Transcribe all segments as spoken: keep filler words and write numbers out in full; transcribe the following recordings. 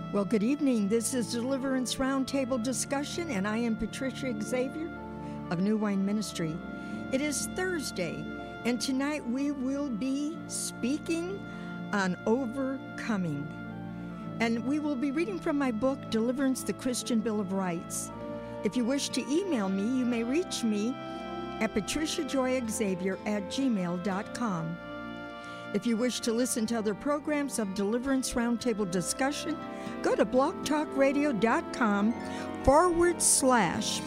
Well, good evening. This is Deliverance Roundtable Discussion, and I am Patricia Xavier of New Wine Ministry. It is Thursday, and tonight we will be speaking on overcoming. And we will be reading from my book, Deliverance, the Christian Bill of Rights. If you wish to email me, you may reach me at patricia joy xavier at gmail dot com. If you wish to listen to other programs of Deliverance Roundtable Discussion, go to blogtalkradio.com forward slash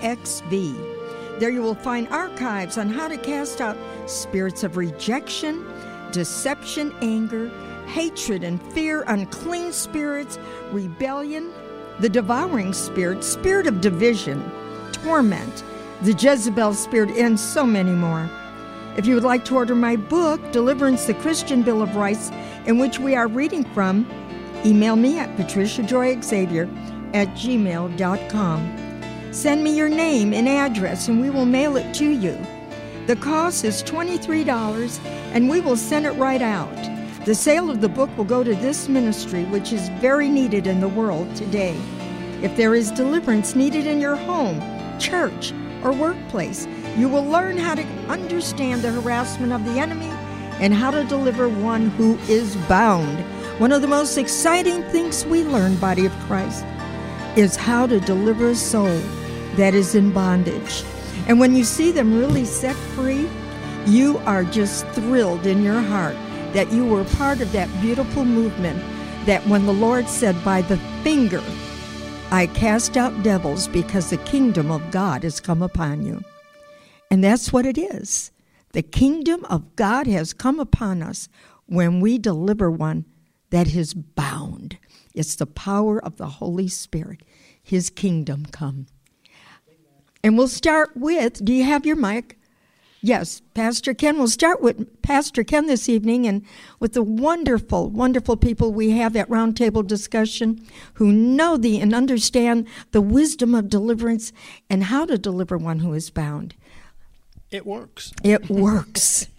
PXV. There you will find archives on how to cast out spirits of rejection, deception, anger, hatred and fear, unclean spirits, rebellion, the devouring spirit, spirit of division, torment, the Jezebel spirit, and so many more. If you would like to order my book, Deliverance, the Christian Bill of Rights, in which we are reading from, email me at patricia joy xavier at gmail dot com. Send me your name and address, and we will mail it to you. The cost is twenty-three dollars, and we will send it right out. The sale of the book will go to this ministry, which is very needed in the world today. If there is deliverance needed in your home, church, or workplace, you will learn how to understand the harassment of the enemy and how to deliver one who is bound. One of the most exciting things we learn, body of Christ, is how to deliver a soul that is in bondage. And when you see them really set free, you are just thrilled in your heart that you were part of that beautiful movement, that when the Lord said, by the finger I cast out devils because the kingdom of God has come upon you. And that's what it is. The kingdom of God has come upon us when we deliver one that is bound. It's the power of the Holy Spirit. His kingdom come. And we'll start with, do you have your mic? Yes, Pastor Ken. We'll start with Pastor Ken this evening and with the wonderful, wonderful people we have at Roundtable Discussion who know the and understand the wisdom of deliverance and how to deliver one who is bound. It works. It works.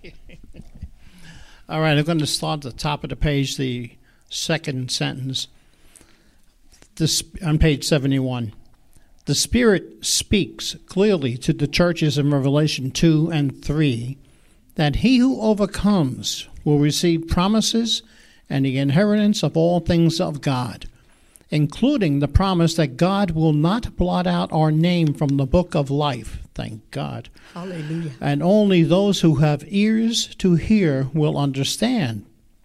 All right, I'm going to start at the top of the page, the second sentence. This on page seventy-one. The Spirit speaks clearly to the churches in Revelation two and three that he who overcomes will receive promises and the inheritance of all things of God, including the promise that God will not blot out our name from the book of life. Thank God. Hallelujah. And only those who have ears to hear will understand.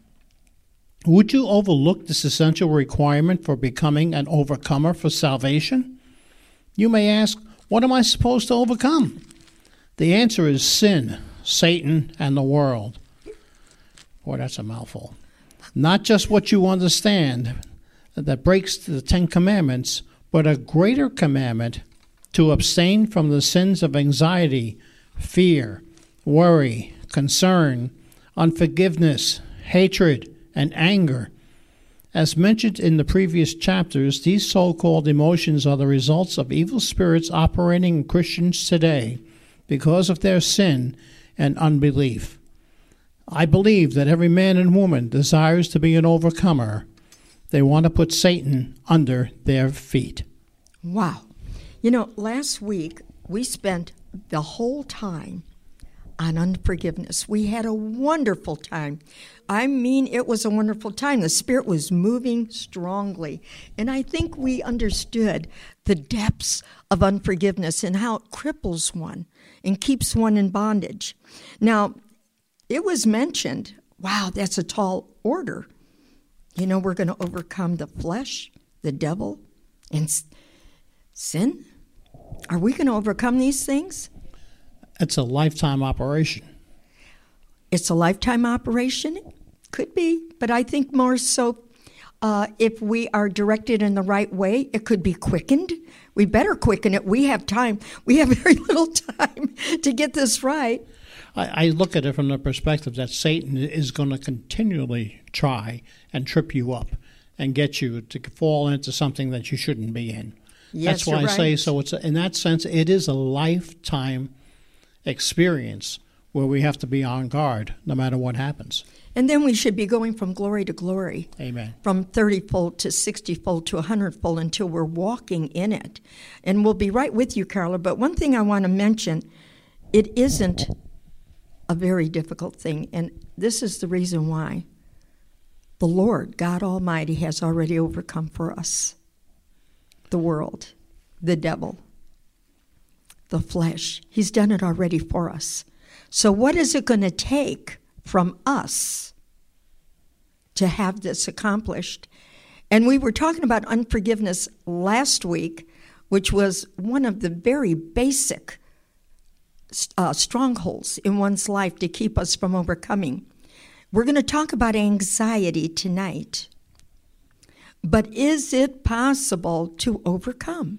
Would you overlook this essential requirement for becoming an overcomer for salvation? You may ask, what am I supposed to overcome? The answer is sin, Satan, and the world. Boy, that's a mouthful. Not just what you understand that breaks the Ten Commandments, but a greater commandment to abstain from the sins of anxiety, fear, worry, concern, unforgiveness, hatred, and anger. As mentioned in the previous chapters, these so-called emotions are the results of evil spirits operating in Christians today because of their sin and unbelief. I believe that every man and woman desires to be an overcomer. They want to put Satan under their feet. Wow. You know, last week we spent the whole time on unforgiveness. We had a wonderful time. I mean, it was a wonderful time. The Spirit was moving strongly. And I think we understood the depths of unforgiveness and how it cripples one and keeps one in bondage. Now, it was mentioned, wow, that's a tall order. You know, we're going to overcome the flesh, the devil, and sin. Are we going to overcome these things? It's a lifetime operation. It's a lifetime operation? Could be, but I think more so uh, if we are directed in the right way, it could be quickened. We better quicken it. We have time. We have very little time to get this right. I, I look at it from the perspective that Satan is going to continually try and trip you up and get you to fall into something that you shouldn't be in. Yes, That's why I right. say, so it's a, in that sense, it is a lifetime experience where we have to be on guard no matter what happens. And then we should be going from glory to glory. Amen. From thirty-fold to sixty-fold to one hundred-fold until we're walking in it. And we'll be right with you, Carla. But one thing I want to mention, it isn't a very difficult thing. And this is the reason why. The Lord, God Almighty, has already overcome for us the world, the devil, the flesh. He's done it already for us. So what is it going to take from us to have this accomplished? And we were talking about unforgiveness last week, which was one of the very basic uh, strongholds in one's life to keep us from overcoming. We're going to talk about anxiety tonight. But is it possible to overcome?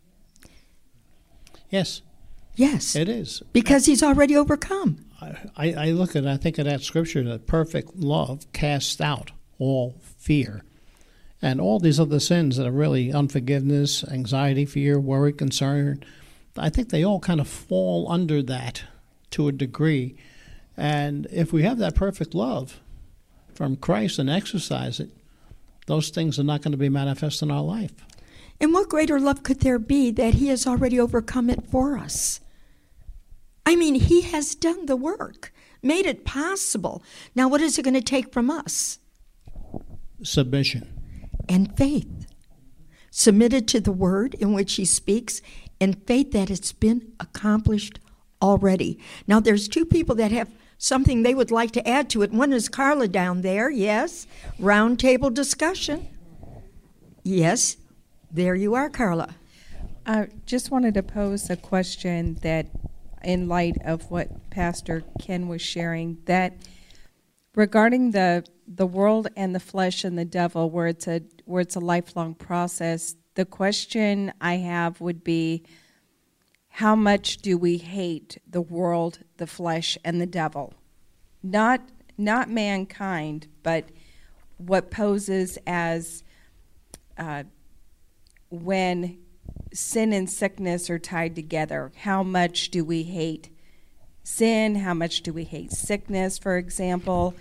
Yes. Yes. It is. Because he's already overcome. I, I look at, I think of that scripture that perfect love casts out all fear. And all these other sins that are really unforgiveness, anxiety, fear, worry, concern, I think they all kind of fall under that to a degree. And if we have that perfect love from Christ and exercise it, those things are not going to be manifest in our life. And what greater love could there be that he has already overcome it for us? I mean, he has done the work, made it possible. Now, what is it going to take from us? Submission. And faith. Submitted to the word in which he speaks, and faith that it's been accomplished already. Now, there's two people that have something they would like to add to it. One is Carla down there, yes. Roundtable discussion. Yes, there you are, Carla. I just wanted to pose a question that, in light of what Pastor Ken was sharing, that regarding the the world and the flesh and the devil, where it's a where it's a lifelong process, the question I have would be, how much do we hate the world, the flesh, and the devil? Not not mankind, but what poses as uh, when sin and sickness are tied together. How much do we hate sin? How much do we hate sickness, for example?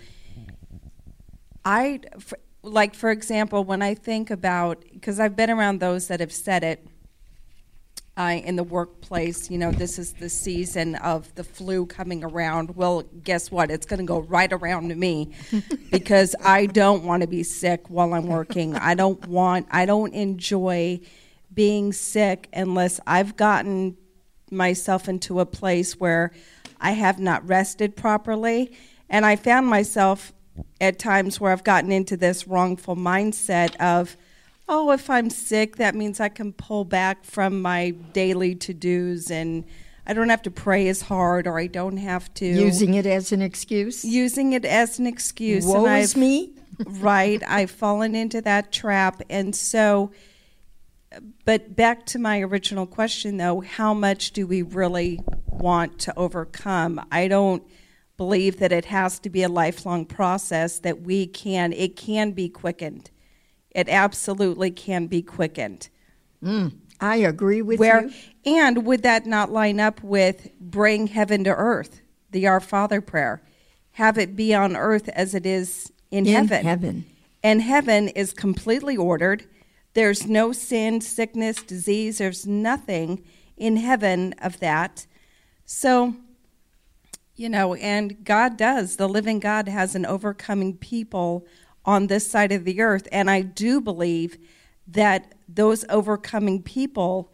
I, for, like, for example, when I think about, because I've been around those that have said it uh, in the workplace, you know, this is the season of the flu coming around. Well, guess what? It's going to go right around to me because I don't want to be sick while I'm working. I don't want, I don't enjoy being sick unless I've gotten myself into a place where I have not rested properly. And I found myself at times where I've gotten into this wrongful mindset of, oh, if I'm sick, that means I can pull back from my daily to-dos and I don't have to pray as hard, or I don't have to. Using it as an excuse? Using it as an excuse. Woe and is me? Right. I've fallen into that trap. And so, but back to my original question, though, how much do we really want to overcome? I don't believe that it has to be a lifelong process, that we can, it can be quickened. It absolutely can be quickened. Mm, I agree with Where, you. And would that not line up with bring heaven to earth, the Our Father prayer? Have it be on earth as it is in, in heaven. heaven. And heaven is completely ordered. There's no sin, sickness, disease. There's nothing in heaven of that. So, you know, and God does. The living God has an overcoming people on this side of the earth. And I do believe that those overcoming people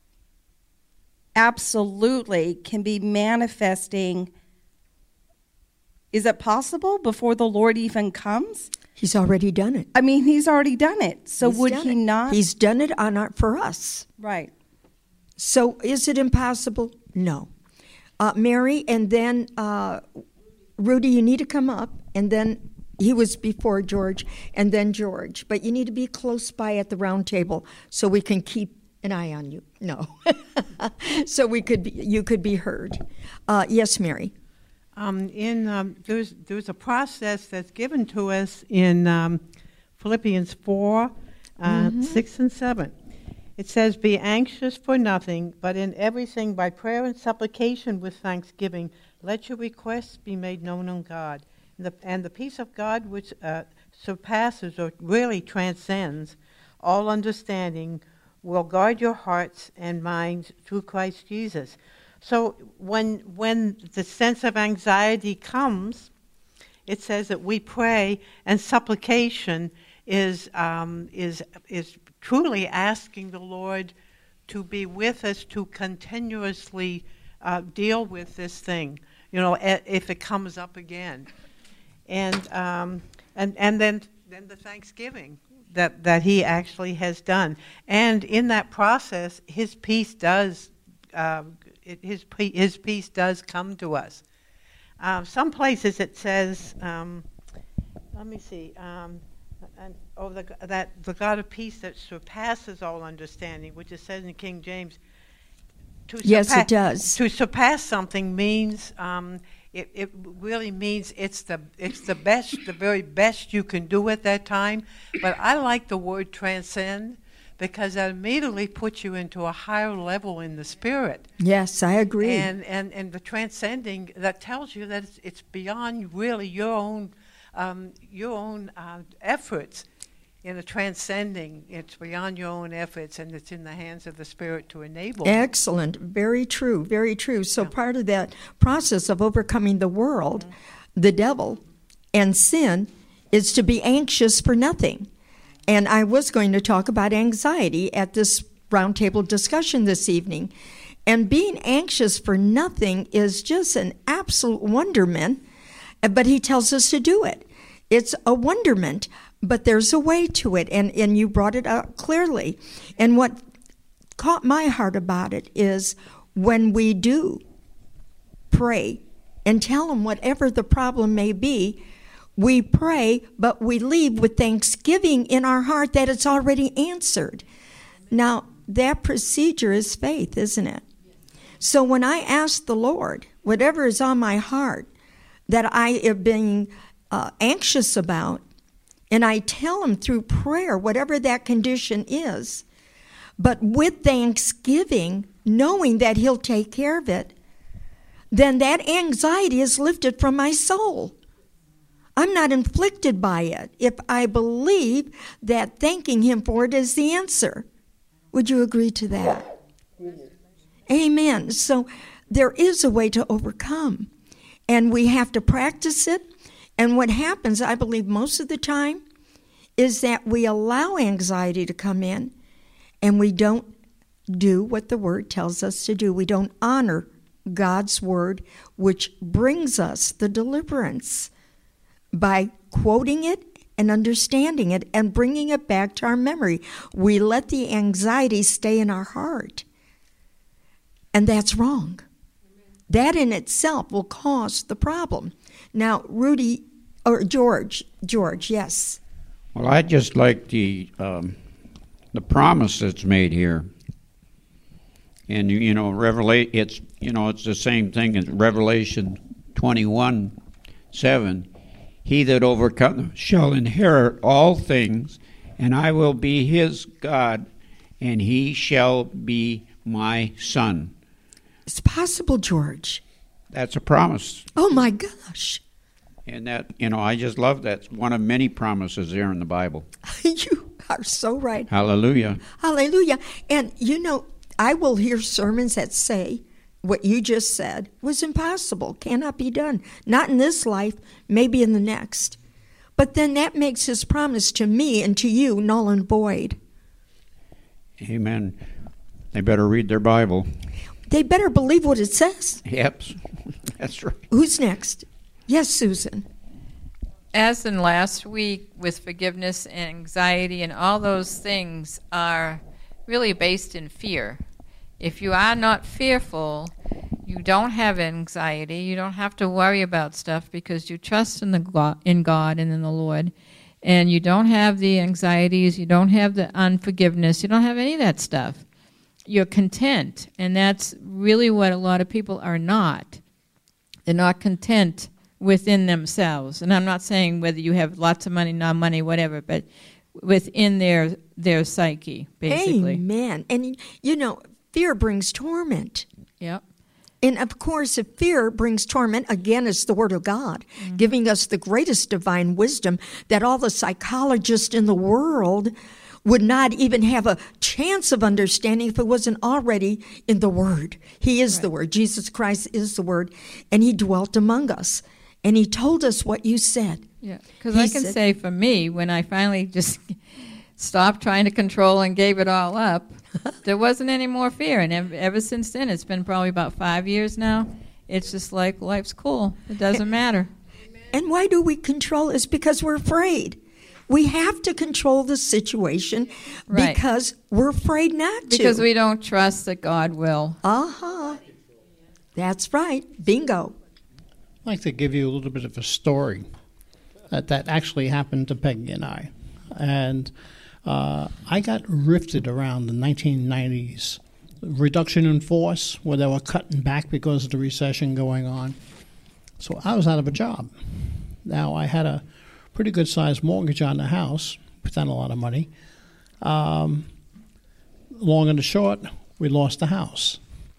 absolutely can be manifesting. Is it possible before the Lord even comes? He's already done it. I mean, he's already done it. So He's would done he it. not? He's done it on our, for us. Right. So is it impossible? No. Uh, Mary, and then uh, Rudy, you need to come up. And then he was before George, and then George. But you need to be close by at the round table so we can keep an eye on you. No. So we could be, you could be heard. Uh, yes, Mary. Um, in um, there's there's a process that's given to us in um, Philippians four, uh, mm-hmm. six and seven. It says, "Be anxious for nothing, but in everything by prayer and supplication with thanksgiving, Let your requests be made known on God. And the, and the peace of God, which uh, surpasses or really transcends all understanding, will guard your hearts and minds through Christ Jesus. So when when the sense of anxiety comes, it says that we pray, and supplication is um, is is truly asking the Lord to be with us, to continuously uh, deal with this thing, you know, a, if it comes up again, and um, and and then then the thanksgiving that that He actually has done, and in that process, His peace does uh, it, His His peace does come to us. Uh, some places it says, um, let me see, um, and, oh, the, that the God of peace that surpasses all understanding, which it says in King James. To Yes, surpa- it does. To surpass something means um, it, it really means it's the it's the best, the very best you can do at that time. But I like the word transcend, because that immediately puts you into a higher level in the spirit. Yes, I agree. And and, and the transcending, that tells you that it's, it's beyond really your own um, your own uh, efforts. In the transcending, it's beyond your own efforts, and it's in the hands of the Spirit to enable. Excellent. Very true. Very true. So Yeah. part of that process of overcoming the world, mm-hmm. the devil, and sin is to be anxious for nothing. And I was going to talk about anxiety at this roundtable discussion this evening. And being anxious for nothing is just an absolute wonderment, but he tells us to do it. It's a wonderment, but there's a way to it, and, and you brought it out clearly. And what caught my heart about it is when we do pray and tell him whatever the problem may be, we pray, but we leave with thanksgiving in our heart that it's already answered. Now, that procedure is faith, isn't it? So when I ask the Lord, whatever is on my heart that I have been uh, anxious about, and I tell him through prayer, whatever that condition is, but with thanksgiving, knowing that he'll take care of it, then that anxiety is lifted from my soul. I'm not inflicted by it if I believe that thanking him for it is the answer. Would you agree to that? Amen. So there is a way to overcome, and we have to practice it. And what happens, I believe, most of the time is that we allow anxiety to come in, and we don't do what the Word tells us to do. We don't honor God's Word, which brings us the deliverance by quoting it and understanding it and bringing it back to our memory. We let the anxiety stay in our heart, and that's wrong. That in itself will cause the problem. Now, Rudy, or George, George, yes. Well, I just like the um, the promise that's made here, and you know, Revelation. It's you know, it's the same thing as Revelation twenty-one, seven. He that overcometh shall inherit all things, and I will be his God, and he shall be my son. It's possible, George. That's a promise. Oh my gosh. And that, you know, I just love that. It's one of many promises there in the Bible. You are so right. Hallelujah. Hallelujah. And, you know, I will hear sermons that say what you just said was impossible, cannot be done. Not in this life, maybe in the next. But then that makes his promise to me and to you null and void. Amen. They better read their Bible. They better believe what it says. Yep, that's right. Who's next? Yes, Susan. As in last week, with forgiveness and anxiety and all those things are really based in fear. If you are not fearful, you don't have anxiety. You don't have to worry about stuff because you trust in the God, in God and in the Lord. And you don't have the anxieties. You don't have the unforgiveness. You don't have any of that stuff. You're content. And that's really what a lot of people are not. They're not content within themselves. And I'm not saying whether you have lots of money, not money, whatever, but within their their psyche, basically. Amen. And, you know, fear brings torment. Yep. And of course, if fear brings torment, again, it's the Word of God, mm-hmm. giving us the greatest divine wisdom that all the psychologists in the world would not even have a chance of understanding if it wasn't already in the Word. He is right. the Word. Jesus Christ is the Word, and He dwelt among us. And He told us what you said. Yeah, because I can said, say for me, when I finally just stopped trying to control and gave it all up, there wasn't any more fear. And ever, ever since then, it's been probably about five years now, it's just like life's cool. It doesn't matter. And why do we control? It's because we're afraid. We have to control the situation right. because we're afraid not to. Because we don't trust that God will. Uh-huh. That's right. Bingo. I'd like to give you a little bit of a story that, that actually happened to Peggy and I. And uh, I got rifted around the nineteen nineties. Reduction in force, where they were cutting back because of the recession going on. So I was out of a job. Now, I had a pretty good-sized mortgage on the house, put down a lot of money. Um, long and the short, we lost the house.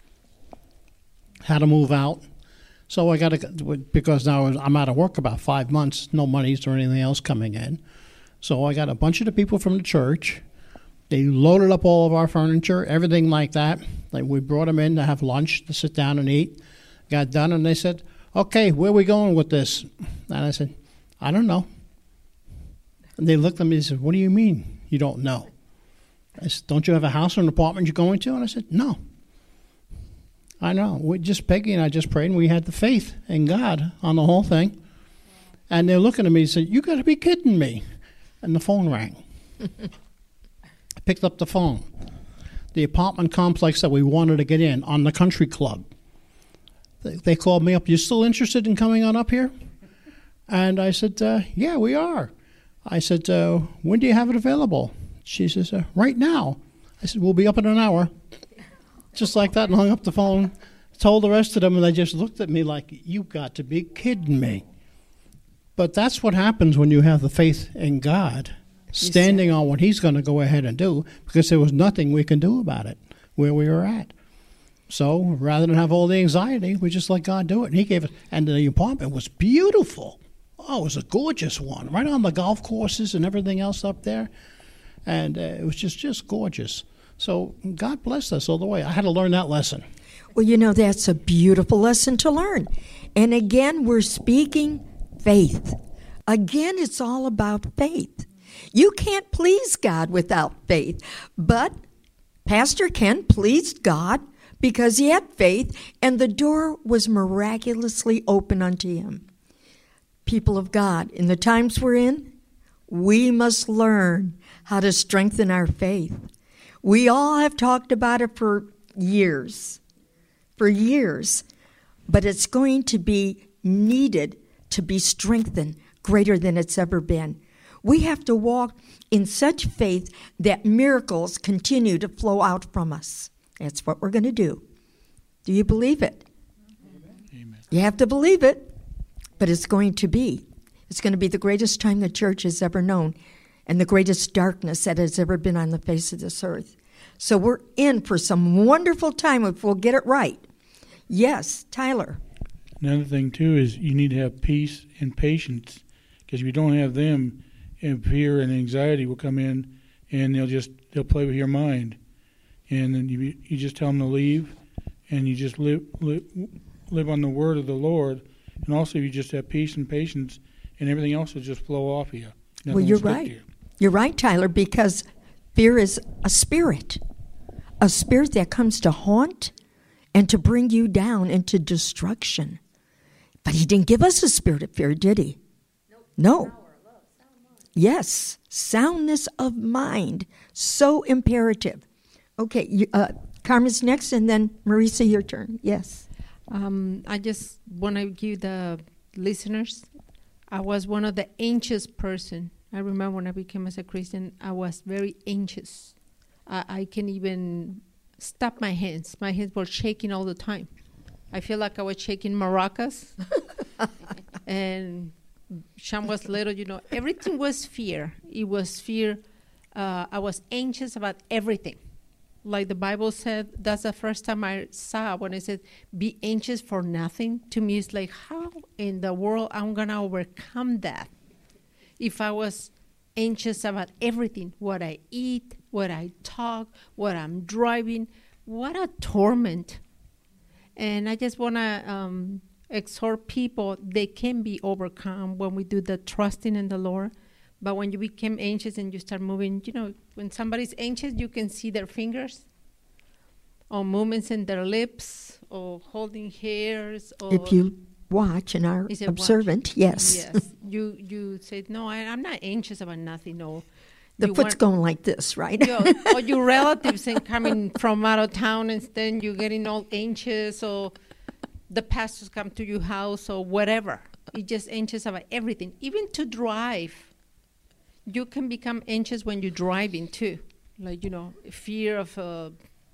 Had to move out. So I got to, because now I'm out of work about five months, no monies or anything else coming in. So I got a bunch of the people from the church. They loaded up all of our furniture, everything like that. Like we brought them in to have lunch, to sit down and eat. Got done, and they said, okay, where are we going with this? And I said, I don't know. And they looked at me and said, what do you mean you don't know? I said, don't you have a house or an apartment you're going to? And I said, no. I know. We just Peggy and I just prayed, and we had the faith in God on the whole thing. And they're looking at me and said, you got to be kidding me. And the phone rang. I picked up the phone. The apartment complex that we wanted to get in on the country club. They, they called me up. You still interested in coming on up here? And I said, uh, yeah, we are. I said, uh, when do you have it available? She says, uh, right now. I said, we'll be up in an hour. Just like that, and hung up the phone. Told the rest of them, and they just looked at me like, you got to be kidding me. But that's what happens when you have the faith in God, standing on what He's going to go ahead and do, because there was nothing we can do about it where we were at. So rather than have all the anxiety, we just let God do it. And He gave it, and the apartment was beautiful. Oh, it was a gorgeous one, right on the golf courses and everything else up there. And uh, it was just, just gorgeous. So God blessed us all the way. I had to learn that lesson. Well, you know, that's a beautiful lesson to learn. And again, we're speaking faith. Again, it's all about faith. You can't please God without faith. But Pastor Ken pleased God because he had faith, and the door was miraculously open unto him. People of God, in the times we're in, we must learn how to strengthen our faith. We all have talked about it for years, for years, but it's going to be needed to be strengthened greater than it's ever been. We have to walk in such faith that miracles continue to flow out from us. That's what we're going to do. Do you believe it? Amen. You have to believe it, but it's going to be. It's going to be the greatest time the church has ever known, and the greatest darkness that has ever been on the face of this earth. So we're in for some wonderful time if we'll get it right. Yes, Tyler. Another thing, too, is you need to have peace and patience, because if you don't have them, and fear and anxiety will come in, and they'll just they'll play with your mind. And then you you just tell them to leave, and you just live, live, live on the word of the Lord. And also you just have peace and patience, and everything else will just flow off of you. Nothing Well, you're will stick right. to you. You're right, Tyler, because fear is a spirit, a spirit that comes to haunt and to bring you down into destruction. But He didn't give us a spirit of fear, did He? Nope. No. Yes, soundness of mind, so imperative. Okay, you, uh, Carmen's next, and then Marisa, your turn. Yes. Um, I just want to give the listeners, I was one of the anxious person. I remember when I became as a Christian, I was very anxious. I, I can even stop my hands. My hands were shaking all the time. I feel like I was shaking maracas. And Sean was little, you know, everything was fear. It was fear. Uh, I was anxious about everything. Like the Bible said, that's the first time I saw when it said, be anxious for nothing. To me, it's like, how in the world I'm going to overcome that? If I was anxious about everything, what I eat, what I talk, what I'm driving, what a torment. And I just want to um, exhort people, they can be overcome when we do the trusting in the Lord. But when you become anxious and you start moving, you know, when somebody's anxious, you can see their fingers or movements in their lips or holding hairs. Or If you watch and are Is it observant, watch? yes. Yes. you you say, no, I, I'm not anxious about nothing. No. The You foot's want- going like this, right? Your, or your relatives and coming from out of town and then you're getting all anxious, or the pastors come to your house or whatever. You're just anxious about everything, even to drive. You can become anxious when you're driving too, like, you know, fear of uh,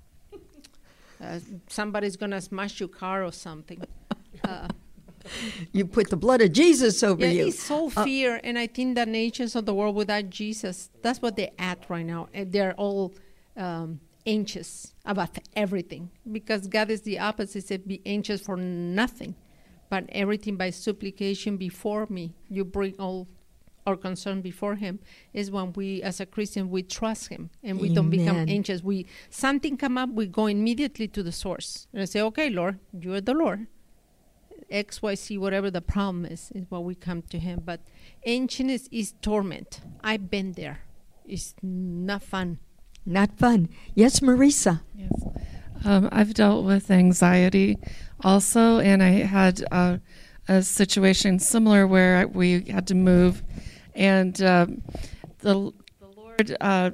uh, somebody's gonna smash your car or something. Uh, You put the blood of Jesus over yeah, you. it's all Uh, fear, and I think the nations of the world without Jesus, that's what they're at right now, and they're all um, anxious about everything, because God is the opposite. He said, be anxious for nothing, but everything by supplication before me. You bring all our concern before Him. Is when we, as a Christian, we trust Him, and we don't become Amen. anxious. We something come up, we go immediately to the source, and I say, okay, Lord, you are the Lord. X, Y, Z, whatever the problem is, is what we come to Him. But anxiousness is torment. I've been there. It's not fun. Not fun. Yes, Marisa. Yes. Um, I've dealt with anxiety also, and I had uh, a situation similar where we had to move, and um, the, the Lord uh,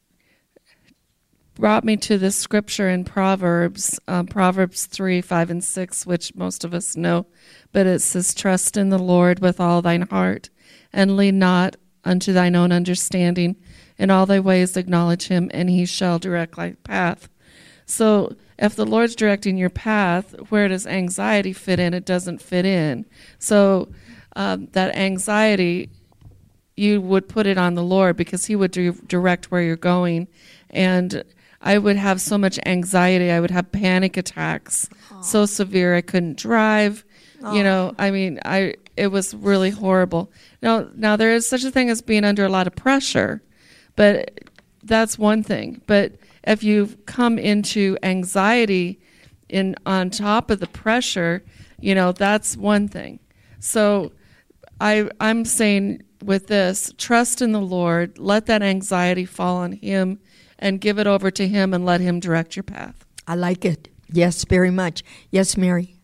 brought me to this scripture in Proverbs, um, Proverbs three, five, and six, which most of us know, but it says, trust in the Lord with all thine heart, and lean not unto thine own understanding. In all thy ways acknowledge him, and he shall direct thy path. So if the Lord's directing your path, where does anxiety fit in? It doesn't fit in. So um, that anxiety, you would put it on the Lord, because he would do, direct where you're going. And I would have so much anxiety. I would have panic attacks, Aww. so severe I couldn't drive. Aww. You know, I mean, I it was really horrible. Now, now there is such a thing as being under a lot of pressure, but that's one thing. But if you come into anxiety in on top of the pressure, you know, that's one thing. So I I'm saying with this, trust in the Lord, let that anxiety fall on him, and give it over to him and let him direct your path. I like it. Yes, very much. Yes, Mary.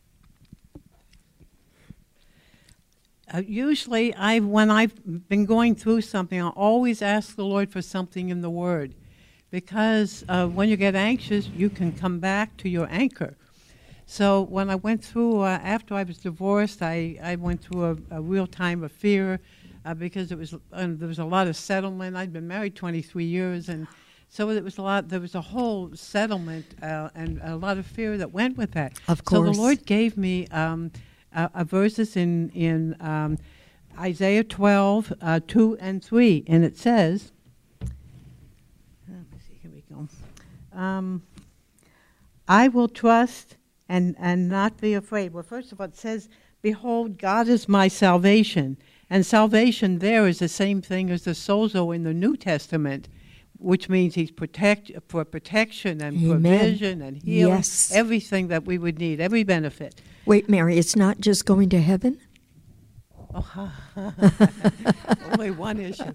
Uh, usually, I when I've been going through something, I always ask the Lord for something in the Word, because uh, when you get anxious, you can come back to your anchor. So when I went through, uh, after I was divorced, I, I went through a, a real time of fear uh, because it was uh, there was a lot of settlement. I'd been married twenty-three years, and so it was a lot. There was a whole settlement uh, and a lot of fear that went with that. Of course. So the Lord gave me um, a, a verses in in um, Isaiah twelve, uh, two and three, and it says. Let me see. Here we go. Um, I will trust and and not be afraid. Well, first of all, it says, "Behold, God is my salvation," and salvation there is the same thing as the sozo in the New Testament, which means He's protect for protection and Amen. provision and healing, Yes. everything that we would need, every benefit. Wait, Mary, it's not just going to heaven? Oh, only one issue.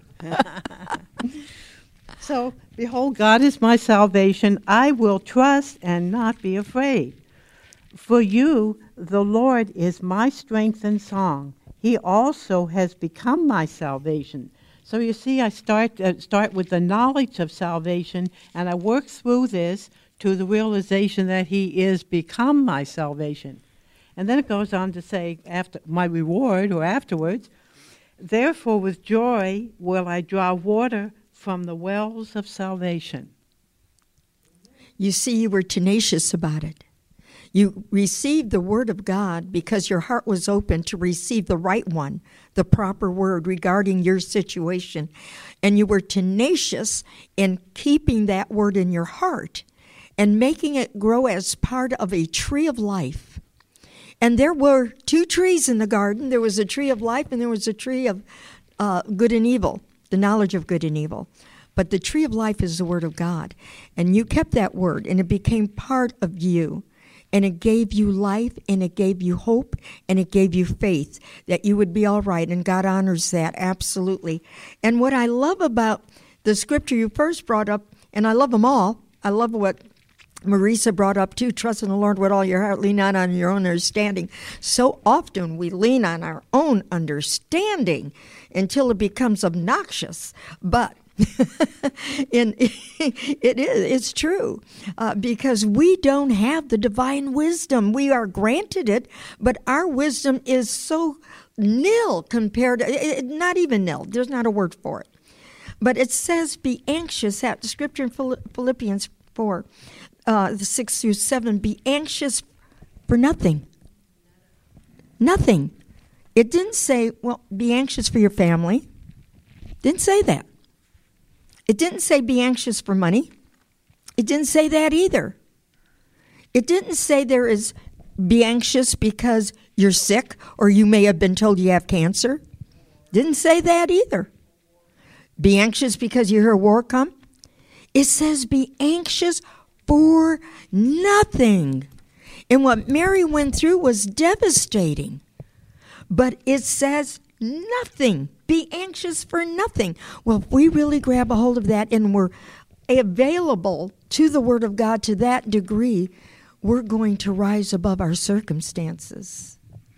So, behold, God is my salvation. I will trust and not be afraid. For you, the Lord is my strength and song. He also has become my salvation. So you see, I start uh, start with the knowledge of salvation, and I work through this to the realization that He is become my salvation. And then it goes on to say, after my reward or afterwards, therefore with joy will I draw water from the wells of salvation. You see, you were tenacious about it. You received the word of God because your heart was open to receive the right one, the proper word regarding your situation. And you were tenacious in keeping that word in your heart and making it grow as part of a tree of life. And there were two trees in the garden. There was a tree of life and there was a tree of uh, good and evil, the knowledge of good and evil. But the tree of life is the word of God. And you kept that word, and it became part of you. And it gave you life, and it gave you hope, and it gave you faith that you would be all right. And God honors that, absolutely. And what I love about the scripture you first brought up, and I love them all, I love what Marisa brought up too, trust in the Lord with all your heart, lean not on your own understanding. So often we lean on our own understanding until it becomes obnoxious. But and it is, it's true, uh, because we don't have the divine wisdom. We are granted it, but our wisdom is so nil compared to, it, not even nil, there's not a word for it. But it says be anxious, that scripture in Philippians four, uh, six through seven, be anxious for nothing. Nothing. It didn't say, well, be anxious for your family. Didn't say that. It didn't say be anxious for money. It didn't say that either. It didn't say there is be anxious because you're sick or you may have been told you have cancer. Didn't say that either. Be anxious because you hear war come. It says be anxious for nothing. And what Mary went through was devastating. But it says nothing. Be anxious for nothing. Well, if we really grab a hold of that and we're available to the Word of God to that degree, we're going to rise above our circumstances.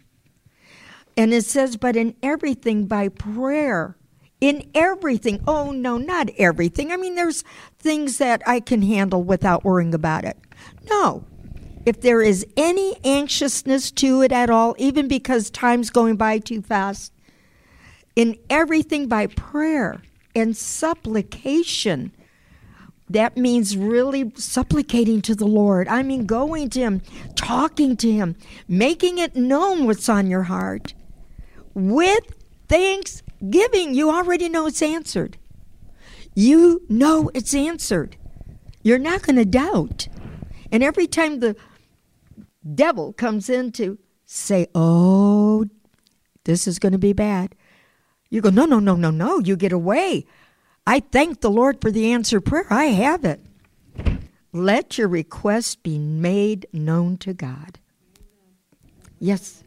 And it says, but in everything by prayer. In everything. Oh, no, not everything. I mean, there's things that I can handle without worrying about it. No. If there is any anxiousness to it at all, even because time's going by too fast, in everything by prayer and supplication. That means really supplicating to the Lord. I mean, going to Him, talking to Him, making it known what's on your heart. With thanksgiving, you already know it's answered. You know it's answered. You're not going to doubt. And every time the devil comes in to say, oh, this is going to be bad, you go, no, no, no, no, no, you get away. I thank the Lord for the answered prayer. I have it. Let your request be made known to God. Yes.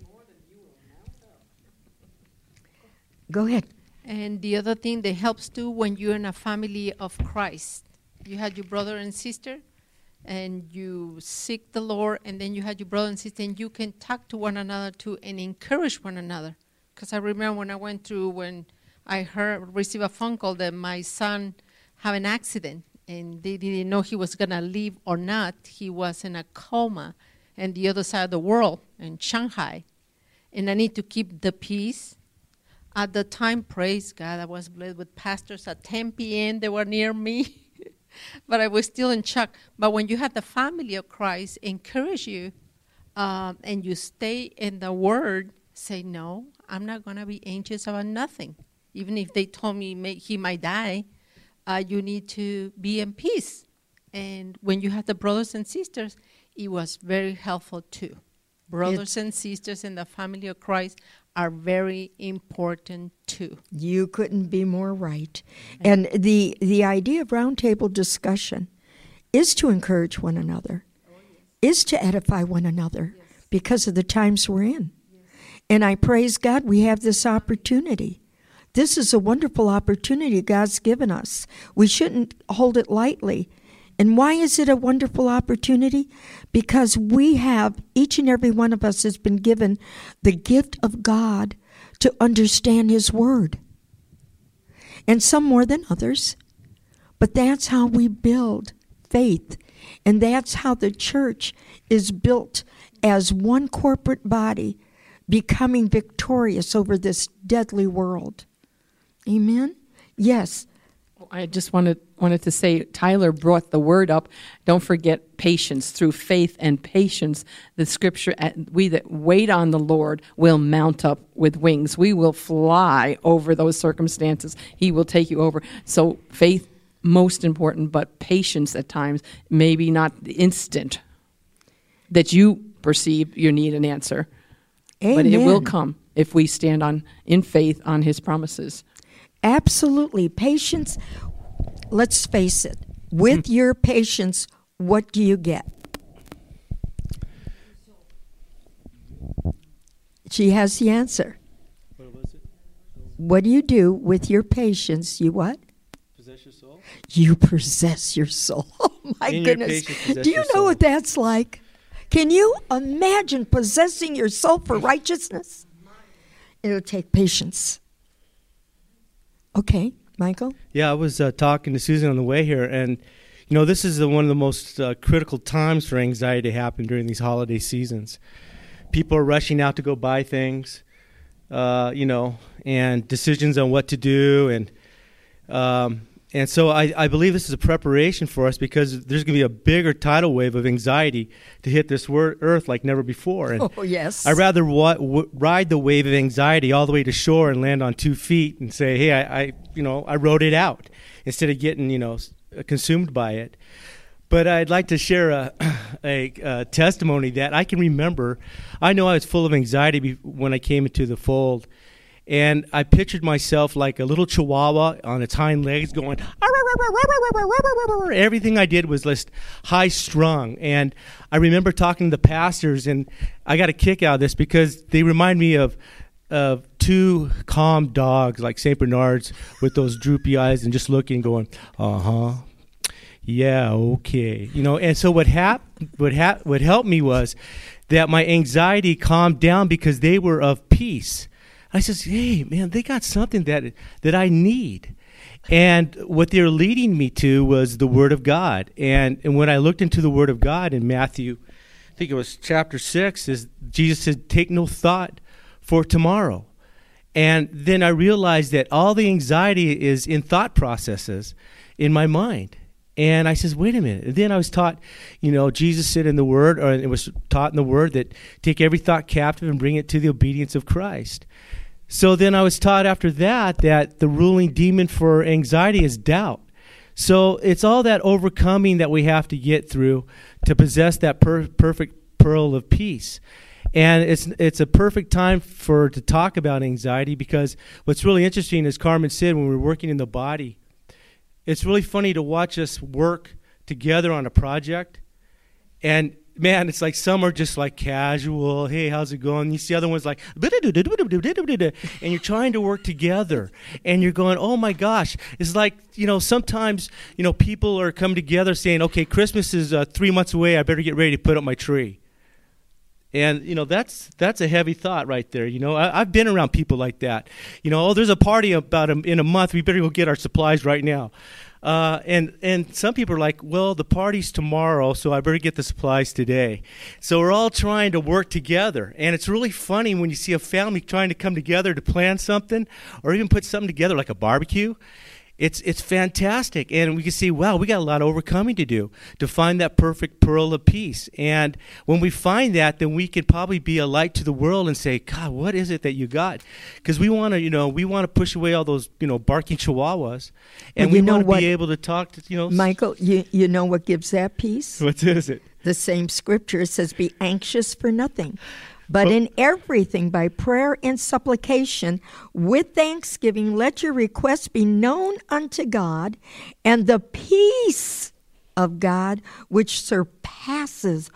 Go ahead. And the other thing that helps too, when you're in a family of Christ, you had your brother and sister, and you seek the Lord, and then you had your brother and sister, and you can talk to one another too and encourage one another. Because I remember when I went through, when I heard, received a phone call that my son had an accident, and they didn't know he was going to live or not. He was in a coma on the other side of the world in Shanghai. And I need to keep the peace. At the time, praise God, I was blessed with pastors at ten p.m. They were near me. But I was still in shock. But when you have the family of Christ encourage you, um, and you stay in the Word, say, no, I'm not going to be anxious about nothing. Even if they told me may, he might die, uh, you need to be in peace. And when you have the brothers and sisters, it was very helpful too. Brothers it's, and sisters in the family of Christ are very important too. You couldn't be more right. And the the idea of roundtable discussion is to encourage one another, oh, yes. is to edify one another, yes. because of the times we're in. Yes. And I praise God we have this opportunity. This is a wonderful opportunity God's given us. We shouldn't hold it lightly. And why is it a wonderful opportunity? Because we have, each and every one of us has been given the gift of God to understand His Word. And some more than others. But that's how we build faith. And that's how the church is built as one corporate body, becoming victorious over this deadly world. Amen? Yes. I just wanted wanted to say, Tyler brought the word up. Don't forget patience. Through faith and patience, the scripture, we that wait on the Lord will mount up with wings. We will fly over those circumstances. He will take you over. So faith, most important, but patience at times, maybe not the instant that you perceive you need an answer. Amen. But it will come if we stand on in faith on his promises. Absolutely. Patience, let's face it, with your patience, what do you get? She has the answer. What was it? What do you do with your patience? You what? Possess your soul? You possess your soul. Oh, my In goodness. Patience, do you know soul. what that's like? Can you imagine possessing your soul for righteousness? It'll take patience. Okay, Michael? Yeah, I was uh, talking to Susan on the way here, and, you know, this is the, one of the most uh, critical times for anxiety to happen during these holiday seasons. People are rushing out to go buy things, uh, you know, and decisions on what to do, and um, and so I, I believe this is a preparation for us because there's going to be a bigger tidal wave of anxiety to hit this wor- earth like never before. And oh, yes. I'd rather wa- w- ride the wave of anxiety all the way to shore and land on two feet and say, hey, I, I you know, I rode it out instead of getting, you know, consumed by it. But I'd like to share a, a, a testimony that I can remember. I know I was full of anxiety be- when I came into the fold. And I pictured myself like a little chihuahua on its hind legs going, everything I did was just high strung. And I remember talking to the pastors, and I got a kick out of this because they remind me of of two calm dogs like Saint Bernards with those droopy eyes and just looking, going, uh-huh, yeah, okay. You know, and so what hap- what, hap- what helped me was that my anxiety calmed down because they were of peace. I says, hey, man, they got something that that I need. And what they're leading me to was the Word of God. And and when I looked into the Word of God in Matthew, I think it was chapter six, is Jesus said, take no thought for tomorrow. And then I realized that all the anxiety is in thought processes in my mind. And I says, wait a minute. And then I was taught, you know, Jesus said in the Word, or it was taught in the Word, that take every thought captive and bring it to the obedience of Christ. So then I was taught after that that the ruling demon for anxiety is doubt. So it's all that overcoming that we have to get through to possess that per- perfect pearl of peace. And it's it's a perfect time for to talk about anxiety because what's really interesting, as Carmen said, when we're working in the body, it's really funny to watch us work together on a project. And man, it's like some are just like casual. Hey, how's it going? You see other ones like, and you're trying to work together. And you're going, oh my gosh. It's like, you know, sometimes, you know, people are coming together saying, okay, Christmas is uh, three months away. I better get ready to put up my tree. And, you know, that's that's a heavy thought right there. You know, I, I've been around people like that. You know, oh, there's a party about a, in a month. We better go get our supplies right now. Uh, and and some people are like, well, the party's tomorrow, so I better get the supplies today. So we're all trying to work together. And it's really funny when you see a family trying to come together to plan something or even put something together like a barbecue. It's it's fantastic. And we can see, wow, we got a lot of overcoming to do to find that perfect pearl of peace. And when we find that, then we can probably be a light to the world and say, God, what is it that you got? Because we want to, you know, we want to push away all those, you know, barking chihuahuas. And well, we want to what, be able to talk to, you know. Michael, you, you know what gives that peace? What is it? The same scripture. It says, be anxious for nothing. But in everything, by prayer and supplication, with thanksgiving, let your requests be known unto God, and the peace of God, which surpasses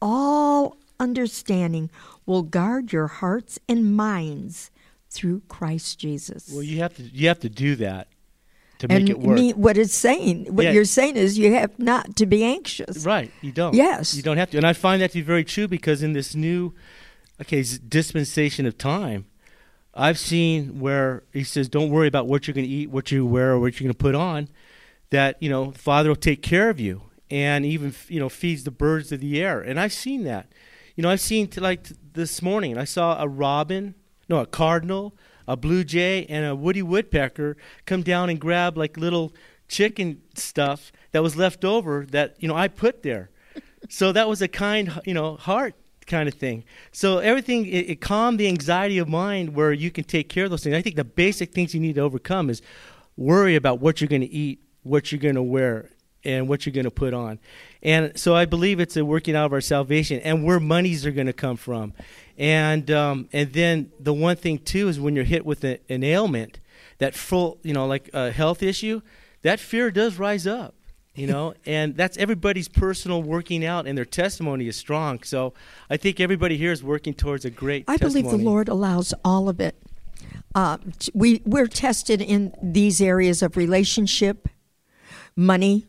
all understanding, will guard your hearts and minds through Christ Jesus. Well, you have to you have to do that to and make it work. Me, what it's saying, what yeah. you're saying is you have not to be anxious. Right, you don't. Yes. You don't have to. And I find that to be very true because in this new Okay, dispensation of time, I've seen where he says, don't worry about what you're going to eat, what you wear, or what you're going to put on, that, you know, Father will take care of you and even, you know, feeds the birds of the air. And I've seen that. You know, I've seen, t- like t- this morning, I saw a robin, no, a cardinal, a blue jay, and a woody woodpecker come down and grab, like, little chicken stuff that was left over that, you know, I put there. So that was a kind, you know, heart kind of thing. So everything, it, it calmed the anxiety of mind where you can take care of those things. I think the basic things you need to overcome is worry about what you're going to eat, what you're going to wear, and what you're going to put on. And so I believe it's a working out of our salvation and where monies are going to come from. And um, and then the one thing, too, is when you're hit with a, an ailment, that full, you know, like a health issue, that fear does rise up, you know, and that's everybody's personal working out, and their testimony is strong. So I think everybody here is working towards a great I testimony. believe the Lord allows all of it. Uh, we, we're tested in these areas of relationship, money,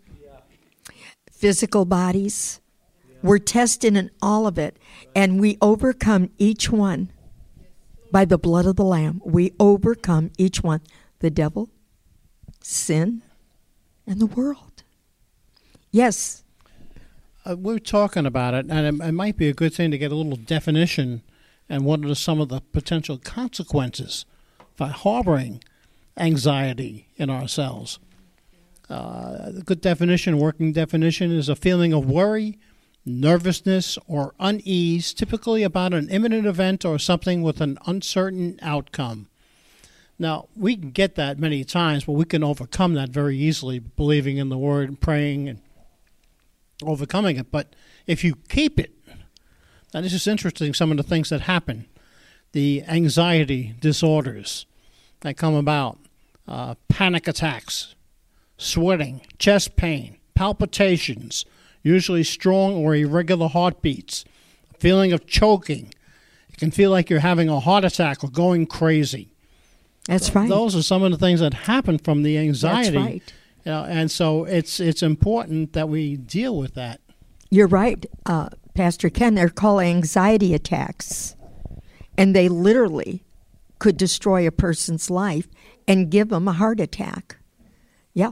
physical bodies. Yeah. We're tested in all of it, and we overcome each one by the blood of the Lamb. We overcome each one. The devil, sin, and the world. Yes. Uh, we're talking about it, and it, it might be a good thing to get a little definition and what are some of the potential consequences for harboring anxiety in ourselves. Uh, a good definition, working definition, is a feeling of worry, nervousness, or unease, typically about an imminent event or something with an uncertain outcome. Now, we can get that many times, but we can overcome that very easily, believing in the Word and praying and overcoming it. But if you keep it, now this is interesting, some of the things that happen, the anxiety disorders that come about, uh, panic attacks, sweating, chest pain, palpitations, usually strong or irregular heartbeats, feeling of choking. You can feel like you're having a heart attack or going crazy. That's right. Those are some of the things that happen from the anxiety. That's right. You know, and so it's it's important that we deal with that. You're right, uh, Pastor Ken. They're called anxiety attacks, and they literally could destroy a person's life and give them a heart attack. Yeah.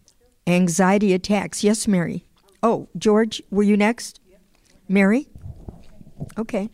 Anxiety attacks. Yes, Mary. Oh, George, were you next? Mary? Okay.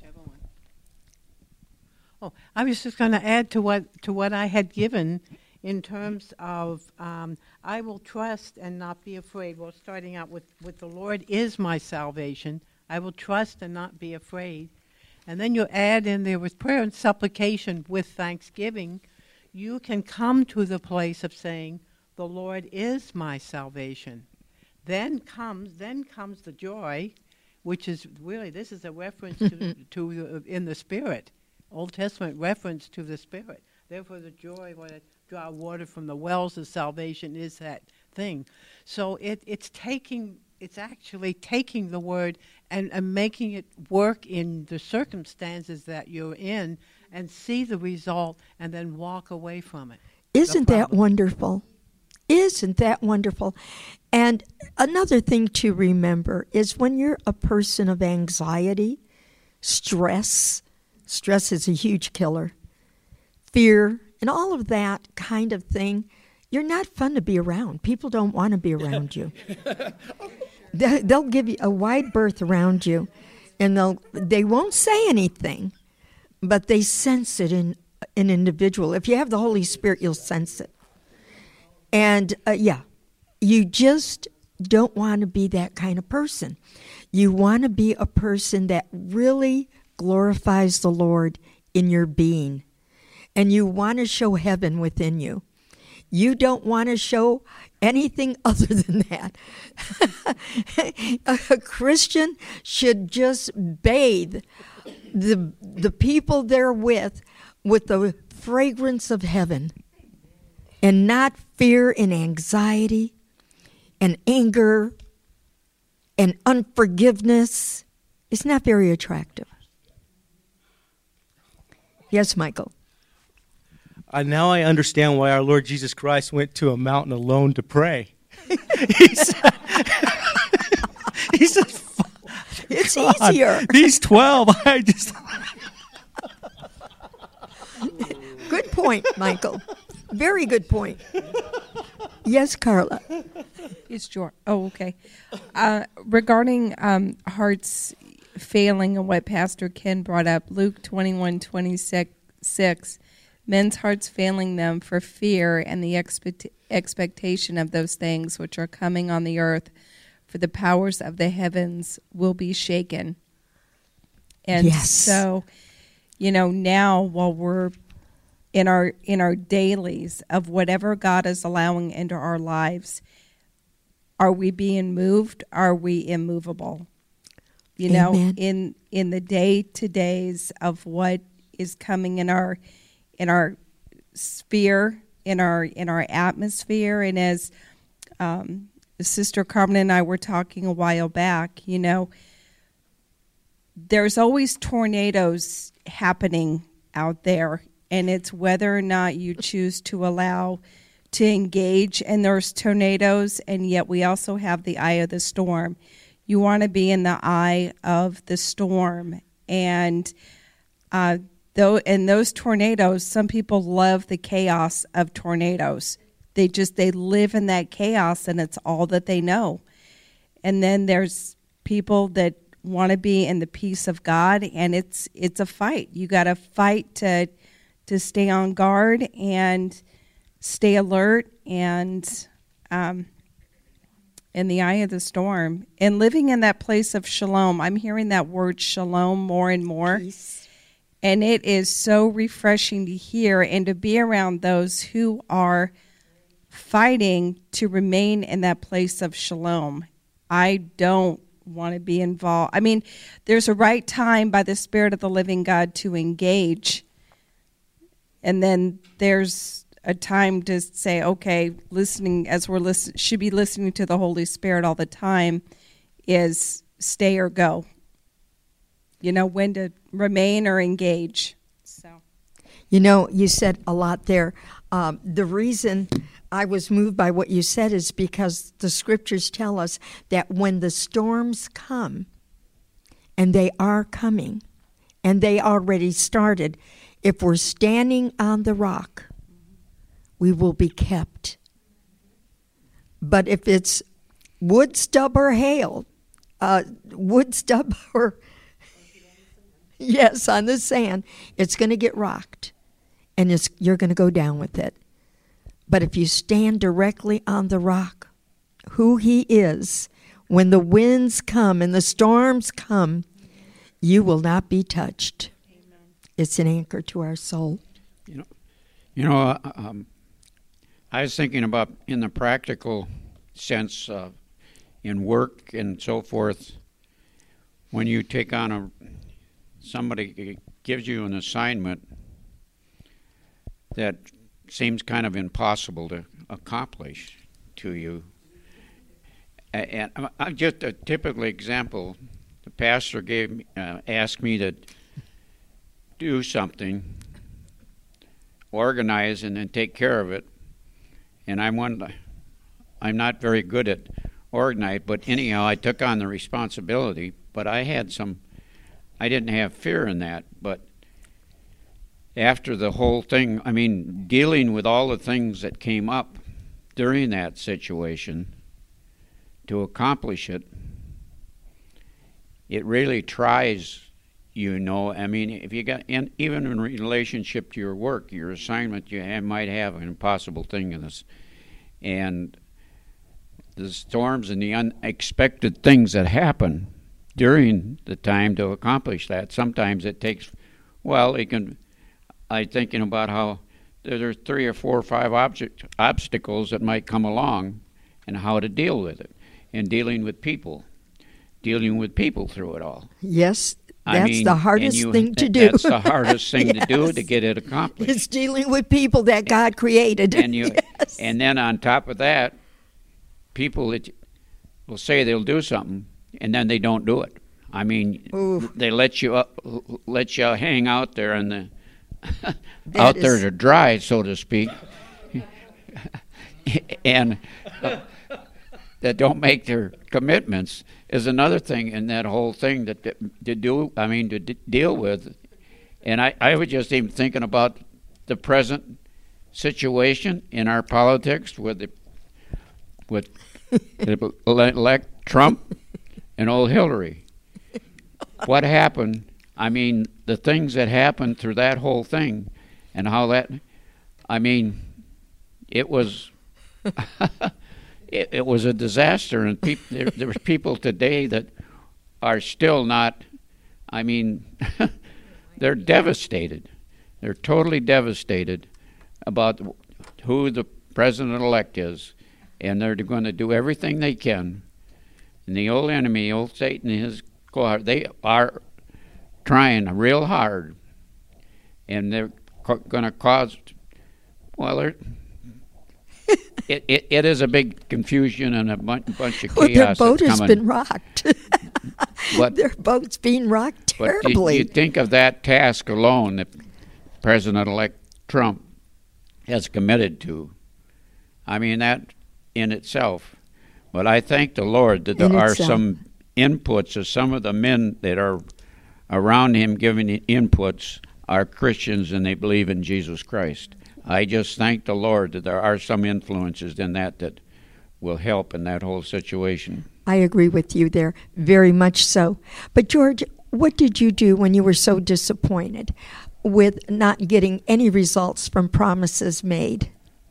Oh, I was just going to add to what to what I had given in terms of um, I will trust and not be afraid. Well, starting out with, with the Lord is my salvation. I will trust and not be afraid. And then you add in there with prayer and supplication with thanksgiving, you can come to the place of saying, the Lord is my salvation. Then comes then comes the joy, which is really, this is a reference to, to uh, in the Spirit, Old Testament reference to the Spirit. Therefore the joy, when I draw water from the wells of salvation, is that thing. So it, it's taking, it's actually taking the word and, and making it work in the circumstances that you're in and see the result and then walk away from it. Isn't that wonderful? Isn't that wonderful? And another thing to remember is when you're a person of anxiety, stress, stress is a huge killer, fear, and all of that kind of thing, you're not fun to be around. People don't want to be around you. They'll give you a wide berth around you, and they'll they won't say anything, but they sense it in an individual. If you have the Holy Spirit, you'll sense it. And, uh, yeah, you just don't want to be that kind of person. You want to be a person that really glorifies the Lord in your being. And you want to show heaven within you. You don't want to show anything other than that. A Christian should just bathe the, the people they're with with the fragrance of heaven. And not fear and anxiety and anger and unforgiveness. It's not very attractive. Yes, Michael. Uh, now I understand why our Lord Jesus Christ went to a mountain alone to pray. he said, he said it's easier. These twelve, I just... Good point, Michael. Very good point. Yes, Carla. It's George. Oh, okay. Uh, regarding um, hearts failing and what Pastor Ken brought up, Luke twenty-one twenty-six, men's hearts failing them for fear and the expect- expectation of those things which are coming on the earth, for the powers of the heavens will be shaken. And Yes. so, you know, now while we're in our in our dailies of whatever God is allowing into our lives, are we being moved? Are we immovable? You know, Amen. in in the day to days of what is coming in our in our sphere, in our in our atmosphere, and as um, Sister Carmen and I were talking a while back, you know, there's always tornadoes happening out there, and it's whether or not you choose to allow to engage in those tornadoes, and yet we also have the eye of the storm. You want to be in the eye of the storm, and uh, though in those tornadoes, some people love the chaos of tornadoes. They just they live in that chaos, and it's all that they know. And then there's people that want to be in the peace of God, and it's it's a fight. You got to fight to to stay on guard and stay alert and um, in the eye of the storm. And living in that place of shalom, I'm hearing that word shalom more and more. Peace. And it is so refreshing to hear and to be around those who are fighting to remain in that place of shalom. I don't want to be involved. I mean, there's a right time by the Spirit of the living God to engage. And then there's a time to say, okay, listening as we're listen, should be listening to the Holy Spirit all the time is stay or go. You know, when to remain or engage. So, You know, you said a lot there. Um, the reason I was moved by what you said is because the scriptures tell us that when the storms come, and they are coming, and they already started, if we're standing on the rock, we will be kept. But if it's wood, stub, or hail, uh, wood, stub, or yes, on the sand, it's going to get rocked, and it's, you're going to go down with it. But if you stand directly on the rock, who he is, when the winds come and the storms come, you will not be touched. Amen. It's an anchor to our soul. You know, you know. Uh, um, I was thinking about in the practical sense, uh, in work and so forth. When you take on a somebody gives you an assignment that seems kind of impossible to accomplish to you. And I'm just a typical example. The pastor gave me, uh, asked me to do something, organize and then take care of it. And I'm one, I'm not very good at organize, but anyhow, I took on the responsibility. But I had some, I didn't have fear in that, but after the whole thing, I mean, dealing with all the things that came up during that situation to accomplish it, it really tries, you know. I mean, if you got, and even in relationship to your work, your assignment, you have, might have an impossible thing in this, and the storms and the unexpected things that happen during the time to accomplish that. Sometimes it takes, well, it can. I'm thinking about how there are three or four or five object, obstacles that might come along and how to deal with it. And dealing with people. Dealing with people through it all. Yes, that's I mean, the hardest you, thing to do. That's the hardest thing yes. to do to get it accomplished. It's dealing with people that God created. And, you, yes. and then on top of that, people that will say they'll do something, and then they don't do it. I mean, Ooh. they let you up, let you hang out there in the out is... there to dry, so to speak, and uh, that don't make their commitments is another thing in that whole thing that to do. I mean, to d- deal with, and I, I was just even thinking about the present situation in our politics with the, with elect Trump and old Hillary. What happened? I mean, the things that happened through that whole thing, and how that, I mean, it was, it, it was a disaster, and peop, there, there was people today that are still not, I mean, they're devastated. They're totally devastated about who the president-elect is, and they're going to do everything they can. And the old enemy, old Satan, his cohort, they are trying real hard, and they're co- going to cause, well, they're, it, it it is a big confusion and a bunch, bunch of chaos. Well, their boat that's has coming. been rocked. But, their boat's being rocked but terribly. you, you think of that task alone that President-elect Trump has committed to. I mean, that in itself. But I thank the Lord that there In are itself. some inputs of some of the men that are around him giving the inputs are Christians and they believe in Jesus Christ. I just thank the Lord that there are some influences in that that will help in that whole situation. I agree with you there, very much so. But George, what did you do when you were so disappointed with not getting any results from promises made?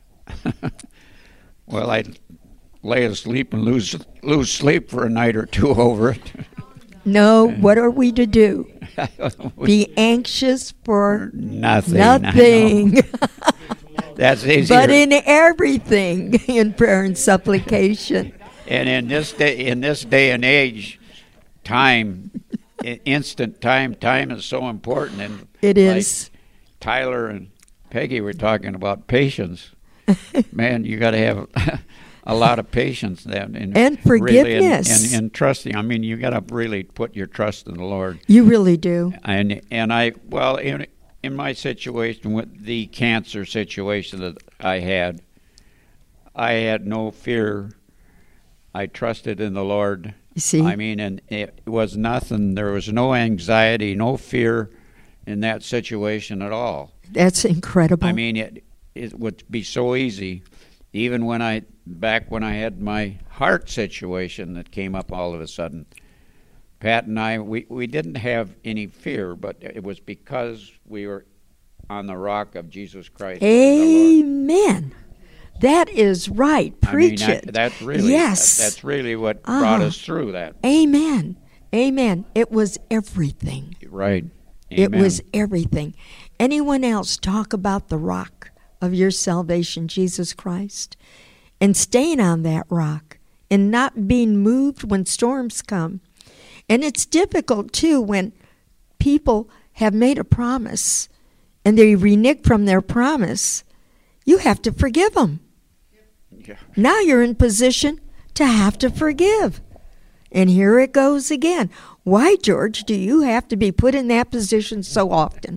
Well, I'd lay asleep and lose lose sleep for a night or two over it. No, what are we to do? Be anxious for Nothing. nothing. That's easier. But in everything, in prayer and supplication. And in this day, in this day and age, time, i- instant time, time is so important. And It is. Like Tyler and Peggy were talking about patience. Man, you got to have a lot of patience then, and, And really, and, forgiveness. and, and trusting. I mean, you got to really put your trust in the Lord. You really do. And and I well in in my situation with the cancer situation that I had, I had no fear. I trusted in the Lord. You see? I mean, and it was nothing. There was no anxiety, no fear in that situation at all. That's incredible. I mean, it it would be so easy, even when I back when I had my heart situation that came up all of a sudden. Pat and I, we, we didn't have any fear, but it was because we were on the rock of Jesus Christ. the Lord. Amen. That is right. Preach I mean, it. I, that's really Yes. that, that's really what Uh-huh. brought us through that. Amen. Amen. It was everything. Right. It Amen. was everything. Anyone else talk about the rock of your salvation, Jesus Christ, and staying on that rock and not being moved when storms come. And it's difficult, too, when people have made a promise and they renege from their promise. You have to forgive them. Yeah. Now you're in position to have to forgive. And here it goes again. Why, George, do you have to be put in that position so often?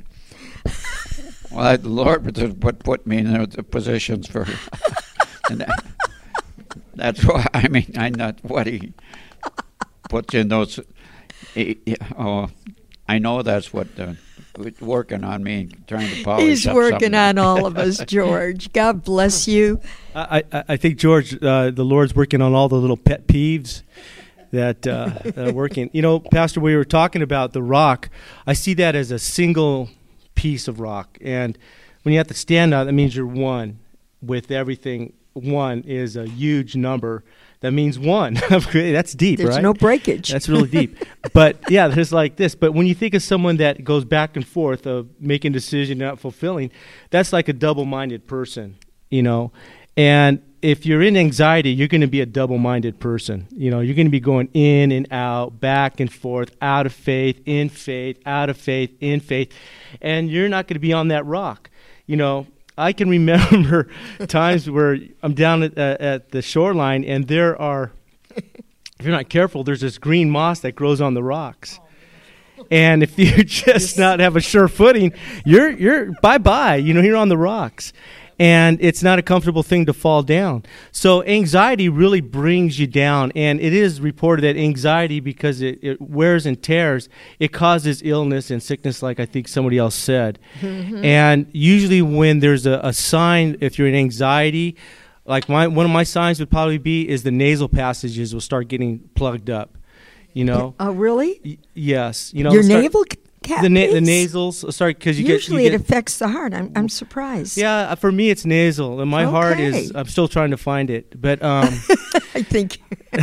Well, the Lord put, put, put me in the positions for, and that, that's why. I mean, I'm not what He puts in those. He, he- oh, I know that's what uh, working on me, trying to polish He's up working something. on all of us, George. God bless you. I, I, I think, George, uh, the Lord's working on all the little pet peeves that uh, that are working. You know, Pastor, we were talking about the rock. I see that as a single piece of rock. And when you have to stand on it, that means you're one with everything. One is a huge number. That means one. That's deep, There's right? no breakage. That's really deep. But, yeah, there's like this. But when you think of someone that goes back and forth of making decisions, not fulfilling, that's like a double-minded person, you know. And if you're in anxiety, you're going to be a double-minded person. You know, you're going to be going in and out, back and forth, out of faith, in faith, out of faith, in faith. And you're not going to be on that rock. You know, I can remember times where I'm down at, uh, at the shoreline, and there are, if you're not careful, there's this green moss that grows on the rocks. And if you just not have a sure footing, you're you're bye-bye. You know, you're on the rocks. And it's not a comfortable thing to fall down. So anxiety really brings you down. And it is reported that anxiety, because it, it wears and tears, it causes illness and sickness, like I think somebody else said. Mm-hmm. And usually when there's a, a sign, if you're in anxiety, like my, one of my signs would probably be is the nasal passages will start getting plugged up. You know? Oh, really? Y- yes. You know, Your start- navel c- cavities? The, na- the nasals. uh, Sorry, because you get. Usually you it get, affects the heart. I'm, I'm surprised. Yeah, uh, for me it's nasal, and my heart Okay. is. I'm still trying to find it, but um, I think.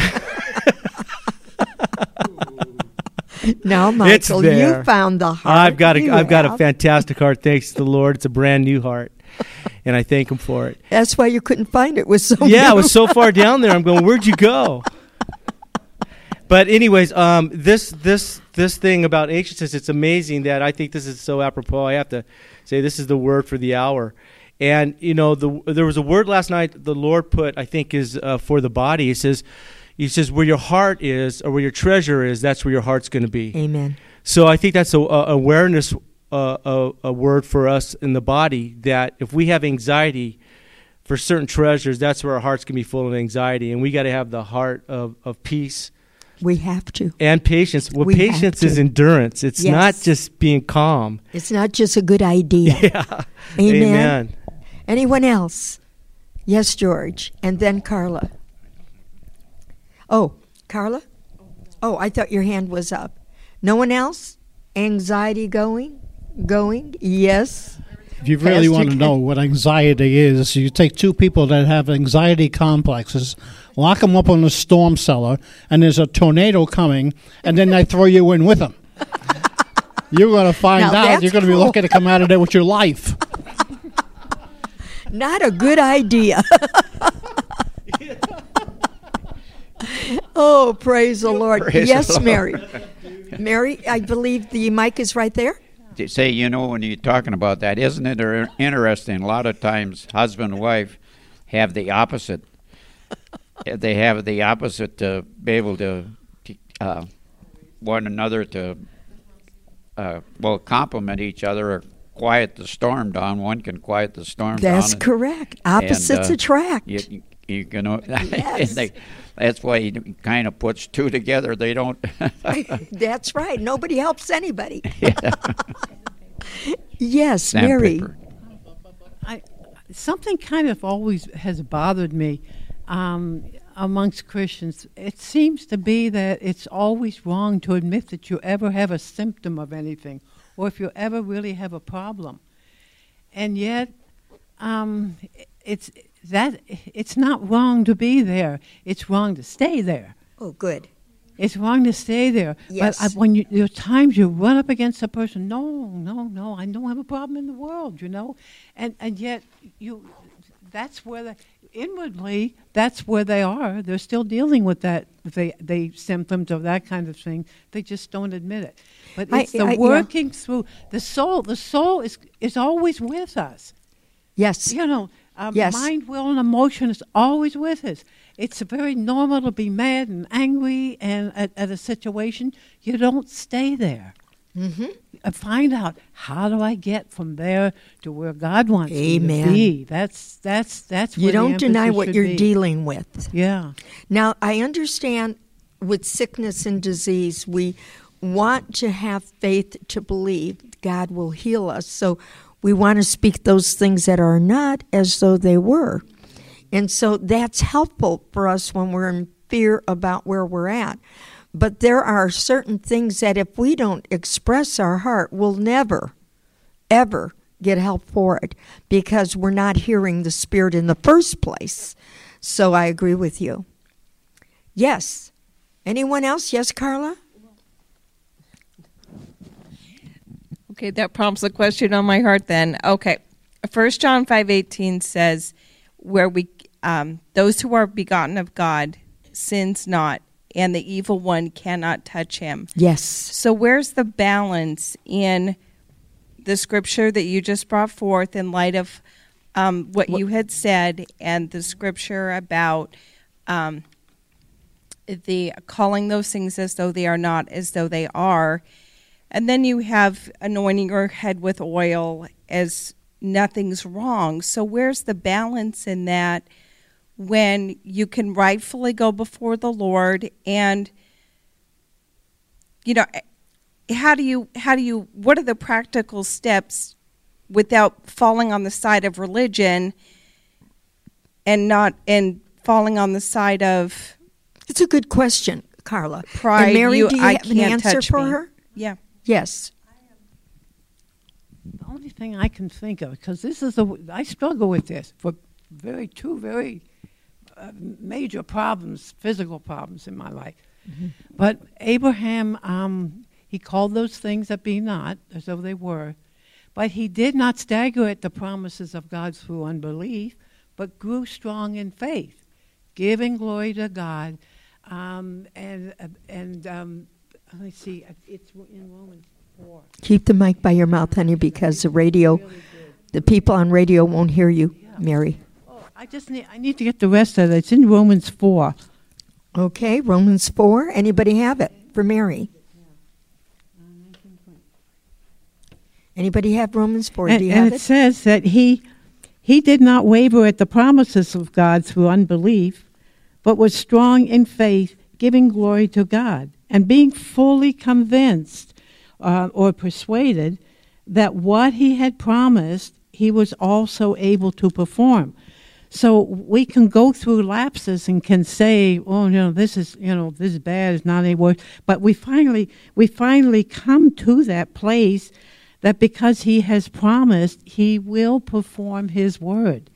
Now, It's Michael, there. you found the heart. I've got a. You I've got a have. fantastic heart. Thanks to the Lord. It's a brand new heart, and I thank Him for it. That's why you couldn't find it. It was so Yeah, new. it was so far down there. I'm going, where'd you go? But anyways, um, this this this thing about anxiousness, it's amazing that I think this is so apropos. I have to say this is the word for the hour. And, you know, the there was a word last night the Lord put, I think, is uh, for the body. He says, he says, where your heart is or where your treasure is, that's where your heart's going to be. Amen. So I think that's a, a awareness, uh, a, a word for us in the body, that if we have anxiety for certain treasures, that's where our heart's going to be full of anxiety. And we got to have the heart of, of peace. We have to. And patience. Well, We have patience to. is endurance. It's Yes. not just being calm. It's not just a good idea. Yeah. Amen. Amen. Anyone else? Yes, George. And then Carla. Oh, Carla? Oh, I thought your hand was up. No one else? Anxiety going? Going? Yes. If you really Pastor want to Ken. know what anxiety is, you take two people that have anxiety complexes, lock them up on a storm cellar, and there's a tornado coming, and then they throw you in with them. You're going to find Now, out that's you're going to be cool. lucky to come out of there with your life. Not a good idea. Oh, praise the Lord. Praise Yes, the Lord. Mary. Mary, I believe the mic is right there. To say, you know, when you're talking about that, isn't it er- interesting? A lot of times, husband and wife have the opposite. They have the opposite to be able to uh, one another to uh, well compliment each other or quiet the storm down. One can quiet the storm down. That's and- correct. Opposites and, uh, attract. You, you, you can, Yes. they, that's why he kind of puts two together. They don't. That's right. Nobody helps anybody. Yes, Mary. Sandpaper. I, something kind of always has bothered me um, amongst Christians. It seems to be that it's always wrong to admit that you ever have a symptom of anything, or if you ever really have a problem. And yet, um, it's that it's not wrong to be there. It's wrong to stay there. Oh, good. It's wrong to stay there. Yes. But I, when you, there are times you run up against a person, no, no, no, I don't have a problem in the world, you know, and and yet you, that's where they, inwardly, that's where they are. They're still dealing with that, they they symptoms of that kind of thing. They just don't admit it. But I- it's the I- yeah. working through the soul. The soul is is always with us. Yes. You know, um, Yes. mind, will, and emotion is always with us. It's very normal to be mad and angry and at, at a situation. You don't stay there. Mm-hmm. Uh, Find out, how do I get from there to where God wants Amen. me to be? That's that's that's You where the don't deny emphasis what should you're be. dealing with. Yeah. Now, I understand with sickness and disease, we want to have faith to believe God will heal us. So we want to speak those things that are not as though they were. And so that's helpful for us when we're in fear about where we're at. But there are certain things that if we don't express our heart, we'll never, ever get help for it because we're not hearing the Spirit in the first place. So I agree with you. Yes. Anyone else? Yes, Carla? Okay, that prompts a question on my heart then. Okay. First John five eighteen says, where we um, those who are begotten of God sins not, and the evil one cannot touch him. Yes. So where's the balance in the scripture that you just brought forth in light of um, what, what you had said and the scripture about um, the calling those things as though they are not as though they are? And then you have anointing your head with oil as nothing's wrong. So where's the balance in that when you can rightfully go before the Lord and, you know, how do you, how do you, what are the practical steps without falling on the side of religion and not, and falling on the side of It's a good question, Carla. pride? And Mary, you, do you I have an can't answer touch for me. her? Yeah. Yes. I have the only thing I can think of, because this is a, I struggle with this for very two very uh, major problems, physical problems in my life. Mm-hmm. But Abraham, um, he called those things that be not as though they were, but he did not stagger at the promises of God through unbelief, but grew strong in faith, giving glory to God. Um, and uh, and um, let me see, it's in Romans four. Keep the mic by your mouth, honey, because the radio, really the people on radio won't hear you, yeah. Mary. Oh, I just need I need to get the rest of it. It's in Romans four. Okay, Romans four. Anybody have it for Mary? Anybody have Romans four? And, Do you and have it, it says that he he did not waver at the promises of God through unbelief, but was strong in faith, giving glory to God, and being fully convinced uh, or persuaded that what he had promised, he was also able to perform. So we can go through lapses and can say, "Oh, you know, this is, you know, this is bad. It's not any worse." But we finally, we finally come to that place that because he has promised, he will perform his word.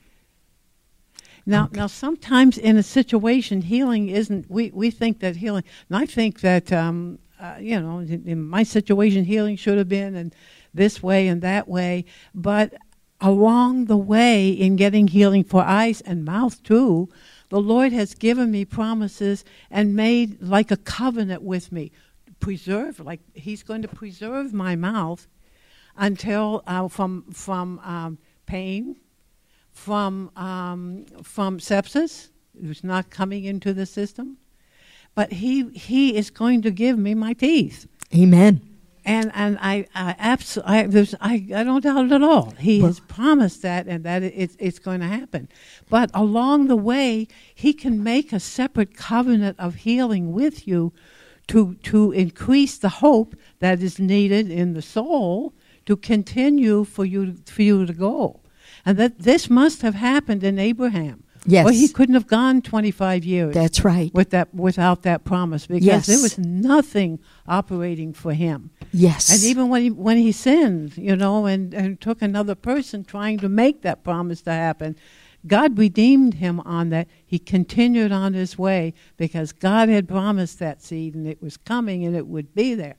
Now, okay. now, sometimes in a situation, healing isn't. We, we think that healing, and I think that um, uh, you know, in, in my situation, healing should have been and this way and that way, but along the way in getting healing for eyes and mouth too, the Lord has given me promises and made like a covenant with me. Preserve, like he's going to preserve my mouth until uh, from from um, pain, from um, from sepsis, who's not coming into the system. But he he is going to give me my teeth. Amen. And and I I absolutely I, there's, I I don't doubt it at all. He well, has promised that, and that it, it's it's going to happen. But along the way, he can make a separate covenant of healing with you, to to increase the hope that is needed in the soul to continue for you for you to go. And that this must have happened in Abraham. Yes. Or he couldn't have gone twenty-five years. That's right. With that, without that promise, because yes. there was nothing operating for him. Yes. And even when he when he sinned, you know, and, and took another person trying to make that promise to happen, God redeemed him on that. He continued on his way because God had promised that seed, and it was coming, and it would be there.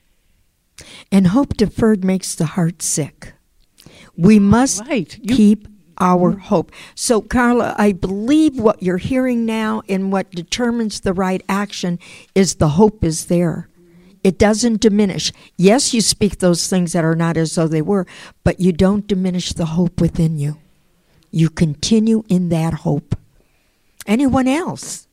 And hope deferred makes the heart sick. We must right. you, keep our hope. So, Carla, I believe what you're hearing now and what determines the right action is the hope is there. It doesn't diminish. Yes, you speak those things that are not as though they were, but you don't diminish the hope within you. You continue in that hope. Anyone else?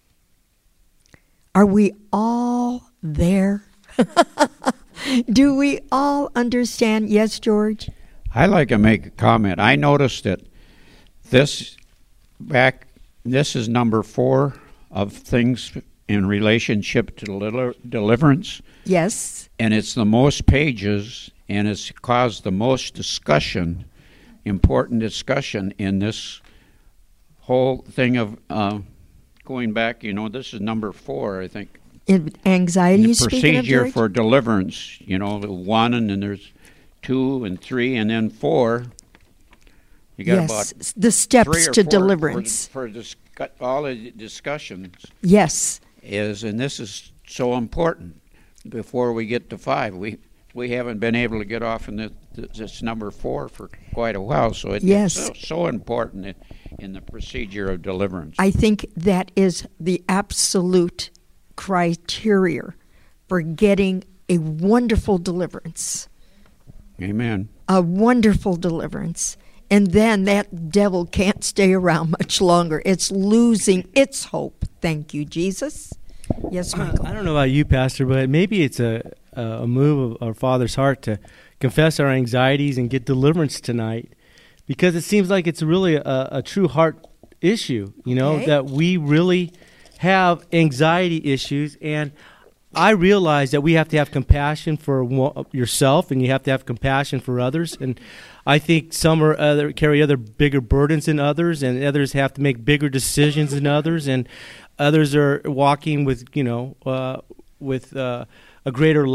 Are we all there? Do we all understand? Yes, George? I like to make a comment. I noticed that this back, this is number four of things in relationship to deli- deliverance. Yes. And it's the most pages, and it's caused the most discussion, important discussion in this whole thing of uh, going back. You know, this is number four, I think. In anxiety, the speaking of, procedure George? for deliverance. You know, the one, and then there's two and three, and then four. You got yes, about the steps three or to four deliverance. For, for discuss, all the discussions. Yes. Is, and this is so important before we get to five. We we haven't been able to get off in this, this number four for quite a while, so it, yes. it's so, so important in, in the procedure of deliverance. I think that is the absolute criteria for getting a wonderful deliverance. Amen. A wonderful deliverance. And then that devil can't stay around much longer. It's losing its hope. Thank you, Jesus. Yes, Michael. I don't know about you, Pastor, but maybe it's a, a move of our Father's heart to confess our anxieties and get deliverance tonight, because it seems like it's really a, a true heart issue, you know, okay. that we really have anxiety issues. And I realize that we have to have compassion for yourself, and you have to have compassion for others. And I think some are other carry other bigger burdens than others, and others have to make bigger decisions than others, and others are walking with, you know, uh, with uh, a greater light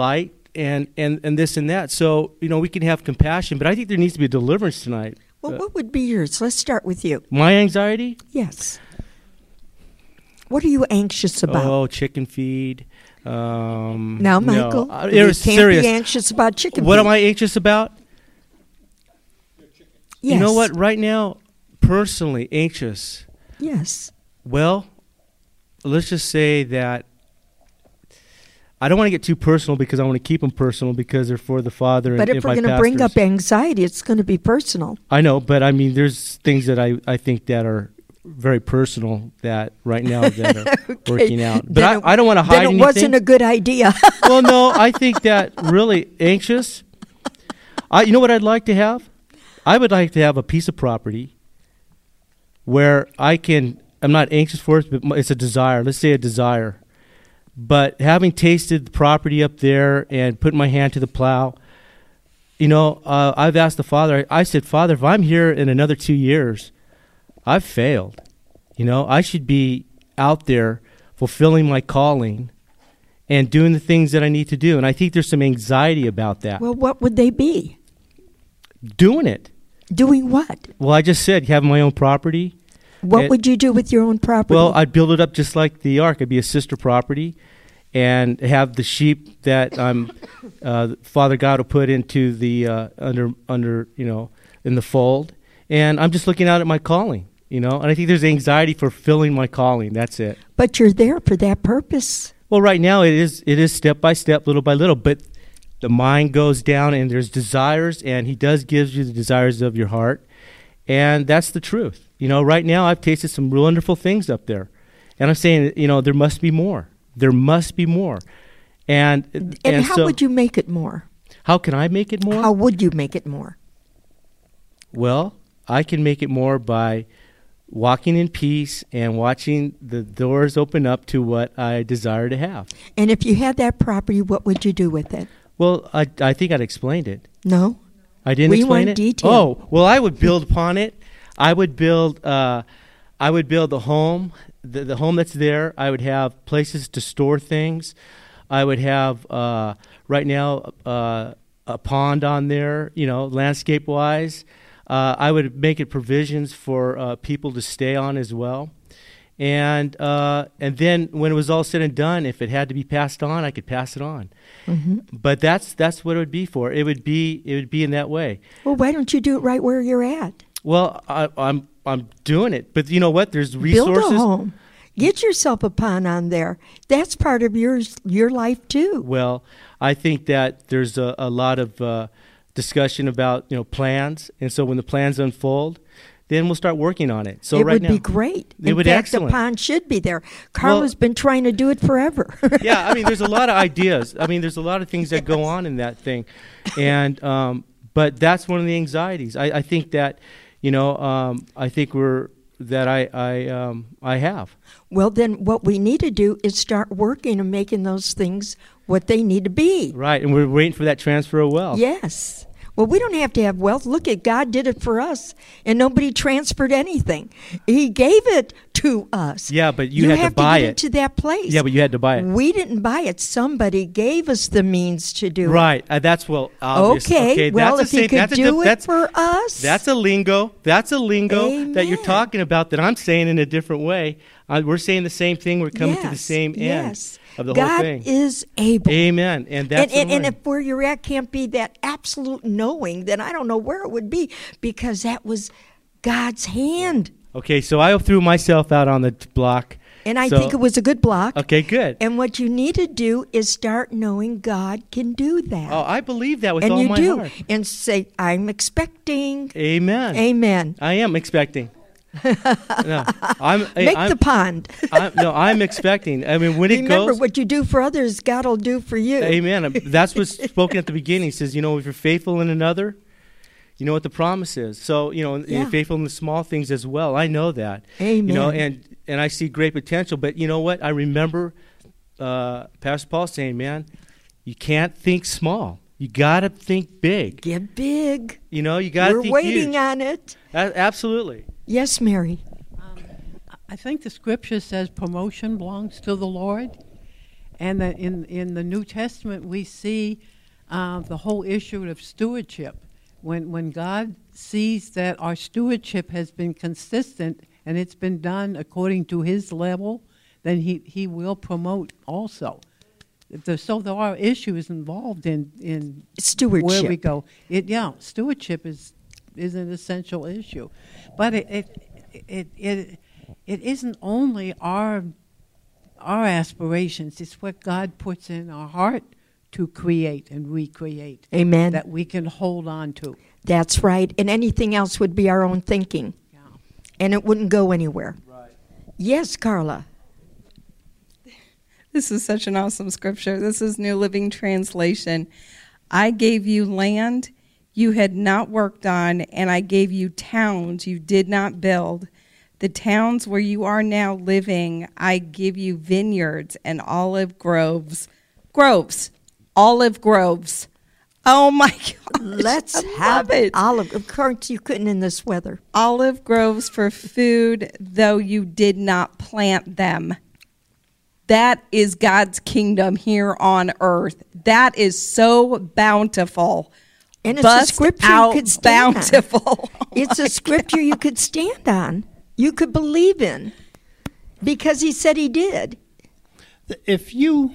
and, and, and this and that. So, you know, we can have compassion, but I think there needs to be a deliverance tonight. Well, Uh, what would be yours? Let's start with you. My anxiety? Yes. What are you anxious about? Oh, chicken feed. Um, now, no. Michael, Uh, you it can't was serious. be anxious about chicken What feed. am I anxious about? Yes. You know what? Right now, personally anxious. Yes. Well, let's just say that I don't want to get too personal because I want to keep them personal because they're for the Father. But and, if and we're my going to bring pastors. up anxiety, it's going to be personal. I know, but I mean, there's things that I, I think that are very personal that right now that are Okay. working out. But Then it- I, I don't want to hide Then it anything. wasn't a good idea. Well, no, I think that really anxious. I, you know what I'd like to have? I would like to have a piece of property where I can, I'm not anxious for it, but it's a desire. Let's say a desire. But having tasted the property up there and put my hand to the plow, you know, uh, I've asked the Father, I said, Father, if I'm here in another two years, I've failed. You know, I should be out there fulfilling my calling and doing the things that I need to do. And I think there's some anxiety about that. Well, what would they be? Doing it. Doing what? Well, I just said having my own property. What It- would you do with your own property? Well, I'd build it up just like the ark. I'd be a sister property and have the sheep that I'm, uh, Father God will put into the, uh, under, under, you know, in the fold. And I'm just looking out at my calling, you know, and I think there's anxiety for fulfilling my calling. That's it. But you're there for that purpose. Well, right now it is it is step by step, little by little, but the mind goes down and there's desires, and he does give you the desires of your heart, and that's the truth. You know, right now I've tasted some real wonderful things up there, and I'm saying, you know, there must be more. There must be more. And And, and how so, would you make it more? how can I make it more? How would you make it more? Well, I can make it more by walking in peace and watching the doors open up to what I desire to have. And if you had that property, what would you do with it? Well, I, I think I'd explained it. No? I didn't We explain want it. detail. Oh, well, I would build upon it. I would build. Uh, I would build the home, the, the home that's there. I would have places to store things. I would have uh, right now uh, a pond on there. You know, landscape wise. Uh, I would make it provisions for uh, people to stay on as well. And uh, and then when it was all said and done, if it had to be passed on, I could pass it on. Mm-hmm. But that's that's what it would be for. It would be it would be in that way. Well, why don't you do it right where you're at? Well, I, I'm I'm doing it, but you know what? There's resources. Build a home. Get yourself a pond on there. That's part of your your life too. Well, I think that there's a, a lot of uh, discussion about you know plans, and so when the plans unfold, then we'll start working on it. So it right would now, be great. It In would fact, excellent. the pond should be there. Carla's Well- been trying to do it forever. Yeah, I mean, there's a lot of ideas. I mean, there's a lot of things that go on in that thing, and um, but that's one of the anxieties. I, I think that, you know, um, I think we're that I I um, I have. Well, then what we need to do is start working and making those things what they need to be. Right, and we're waiting for that transfer of wealth. Yes. Well, we don't have to have wealth. Look at God did it for us, and nobody transferred anything. He gave it to us. Yeah, but you, had have to buy get it. into that place. Yeah, but you had to buy it. We didn't buy it. Somebody gave us the means to do Right, uh, that's well obvious. Okay, okay well, that's if the he same, could that's a do diff- it that's, for us. That's a lingo. That's a lingo that you're Amen. talking about that I'm saying in a different way. Uh, we're saying the same thing. We're coming to the Yes, same yes. end of the God whole thing. is able. Amen. And that's and, and, the and line. if where you're at can't be that absolute knowing, then I don't know where it would be, because that was God's hand. Okay, so I threw myself out on the t- block. And I So- think it was a good block. Okay, good. And what you need to do is start knowing God can do that. Oh, I believe that with and all you my do. heart. And say, I'm expecting. Amen. Amen. I am expecting. no, I'm, Make I'm, the pond. I'm, no, I'm expecting. I mean, when it Remember, goes. what you do for others, God will do for you. Amen. That's what's spoken at the beginning. He says, you know, if you're faithful in another, you know what the promise is. So, you know, and Yeah. you're faithful in the small things as well. I know that. Amen. You know, and, and I see great potential. But you know what? I remember uh, Pastor Paul saying, man, you can't think small. You got to think big. Get big. You know, you got to We're think waiting huge. on it. A- absolutely. Yes, Mary. I think the scripture says promotion belongs to the Lord, and that in in the New Testament we see uh, the whole issue of stewardship. When when God sees that our stewardship has been consistent and it's been done according to His level, then He, he will promote also. The, so there are issues involved in, in Stewardship. where we go. It, yeah, stewardship is is an essential issue, but it it it it, it isn't only our our aspirations. It's what God puts in our heart to create and recreate. Amen. That we can hold on to. That's right. And anything else would be our own thinking. Yeah. And it wouldn't go anywhere. Right. Yes, Carla. This is such an awesome scripture. This is New Living Translation. I gave you land you had not worked on, and I gave you towns you did not build. The towns where you are now living, I give you vineyards and olive groves. Groves. Olive groves. Oh, my God. Let's I have love it. olive. Of course, you couldn't in this weather. Olive groves for food, though you did not plant them. That is God's kingdom here on earth. That is so bountiful. And it's Bust a scripture out you could stand bountiful. on. It's a scripture you could stand on. You could believe in. Because he said he did. If you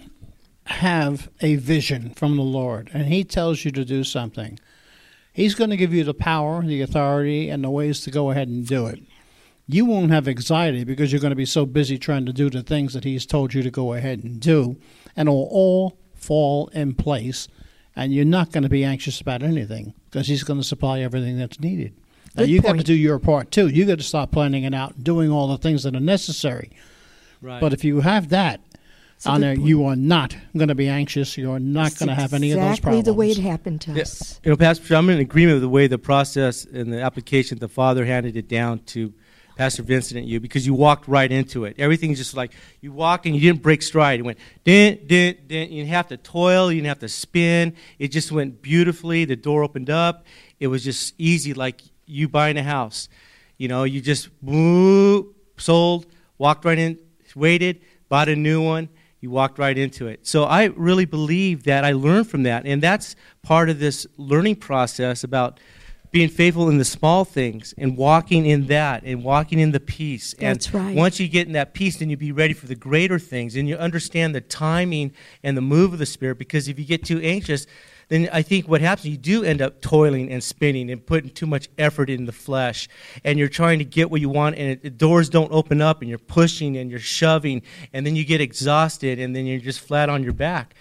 have a vision from the Lord and he tells you to do something, he's going to give you the power, the authority, and the ways to go ahead and do it. You won't have anxiety because you're going to be so busy trying to do the things that he's told you to go ahead and do, and it'll all fall in place, and you're not going to be anxious about anything because he's going to supply everything that's needed. Now, Good you got point. to do your part, too. You got to start planning it out and doing all the things that are necessary. Right. But if you have that, a on good there, point. you are not going to be anxious. You are not That's going to have any of those exactly problems. the way it happened to Yeah. us. You know, Pastor, I'm in agreement with the way the process and the application the Father handed it down to Pastor Vincent and you, because you walked right into it. Everything's just like you walk and you didn't break stride. It went din, din, din. You didn't have to toil. You didn't have to spin. It just went beautifully. The door opened up. It was just easy, like you buying a house. You know, you just woo, sold, walked right in, waited, bought a new one. You walked right into it. So I really believe that I learned from that, and that's part of this learning process about being faithful in the small things and walking in that and walking in the peace. That's and right. Once you get in that peace, then you be ready for the greater things, and you understand the timing and the move of the Spirit, because if you get too anxious, then I think what happens, you do end up toiling and spinning and putting too much effort in the flesh, and you're trying to get what you want, and it, the doors don't open up, and you're pushing and you're shoving, and then you get exhausted, and then you're just flat on your back.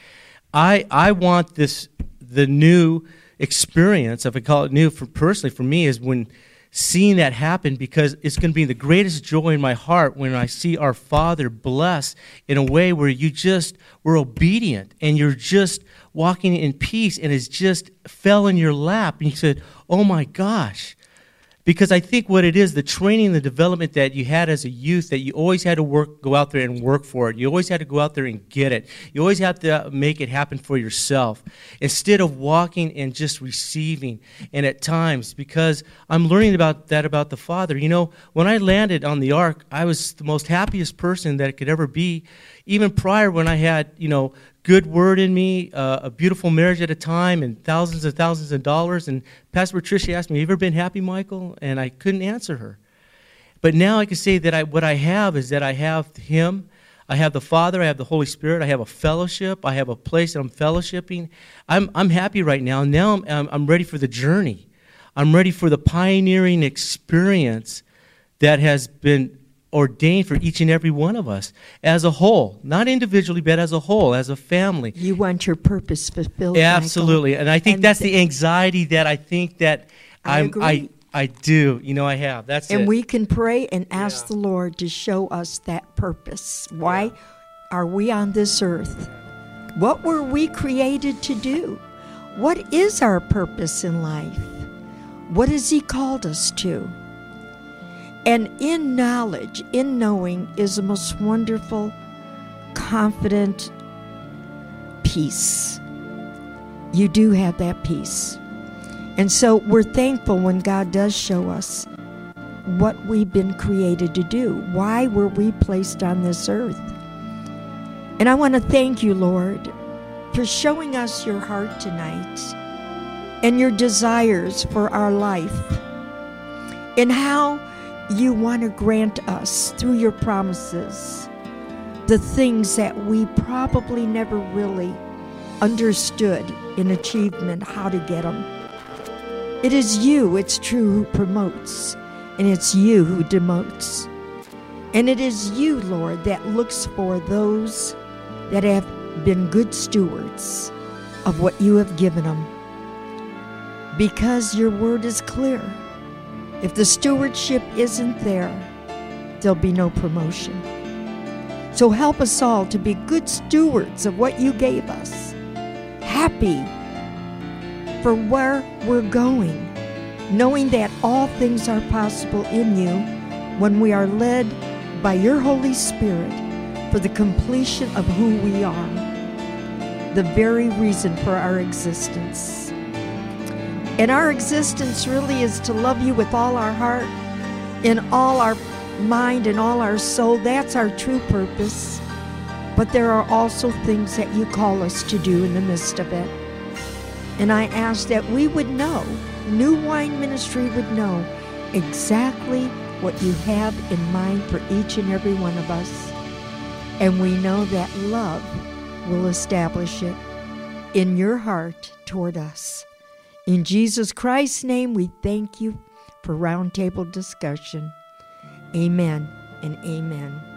I I want this, the new experience, if I call it new for personally for me, is when seeing that happen, because it's going to be the greatest joy in my heart when I see our Father bless in a way where you just were obedient and you're just walking in peace, and it's just fell in your lap and you said, oh my gosh. Because I think what it is, the training, the development that you had as a youth, that you always had to work, go out there and work for it. You always had to go out there and get it. You always had to make it happen for yourself, instead of walking and just receiving. And at times, because I'm learning about that about the Father. You know, when I landed on the ark, I was the most happiest person that it could ever be. Even prior, when I had, you know, good word in me, uh, a beautiful marriage at a time, and thousands and thousands of dollars. And Pastor Patricia asked me, have you ever been happy, Michael? And I couldn't answer her. But now I can say that I, what I have is that I have Him, I have the Father, I have the Holy Spirit, I have a fellowship, I have a place that I'm fellowshipping. I'm, I'm happy right now. Now I'm, I'm, I'm ready for the journey. I'm ready for the pioneering experience that has been ordained for each and every one of us as a whole, not individually, but as a whole, as a family. You want your purpose fulfilled. Absolutely, Michael. and I think And that's th- the anxiety that I think that I I'm, agree. I I do. You know, I have. That's And it. we can pray and ask Yeah. the Lord to show us that purpose. Why are we on this earth? What were we created to do? What is our purpose in life? What has He called us to? And in knowledge, in knowing, is the most wonderful, confident peace. You do have that peace. And so we're thankful when God does show us what we've been created to do. Why were we placed on this earth? And I want to thank you, Lord, for showing us your heart tonight and your desires for our life and how you want to grant us through your promises the things that we probably never really understood in achievement how to get them. It is you, it's true, who promotes, and it's you who demotes. And it is you, Lord, that looks for those that have been good stewards of what you have given them. Because your word is clear. If the stewardship isn't there, there'll be no promotion. So help us all to be good stewards of what you gave us. Happy for where we're going, knowing that all things are possible in you when we are led by your Holy Spirit for the completion of who we are, the very reason for our existence. And our existence really is to love you with all our heart, in all our mind, and all our soul. That's our true purpose. But there are also things that you call us to do in the midst of it. And I ask that we would know, New Wine Ministry would know exactly what you have in mind for each and every one of us. And we know that love will establish it in your heart toward us. In Jesus Christ's name, we thank you for roundtable discussion. Amen and amen.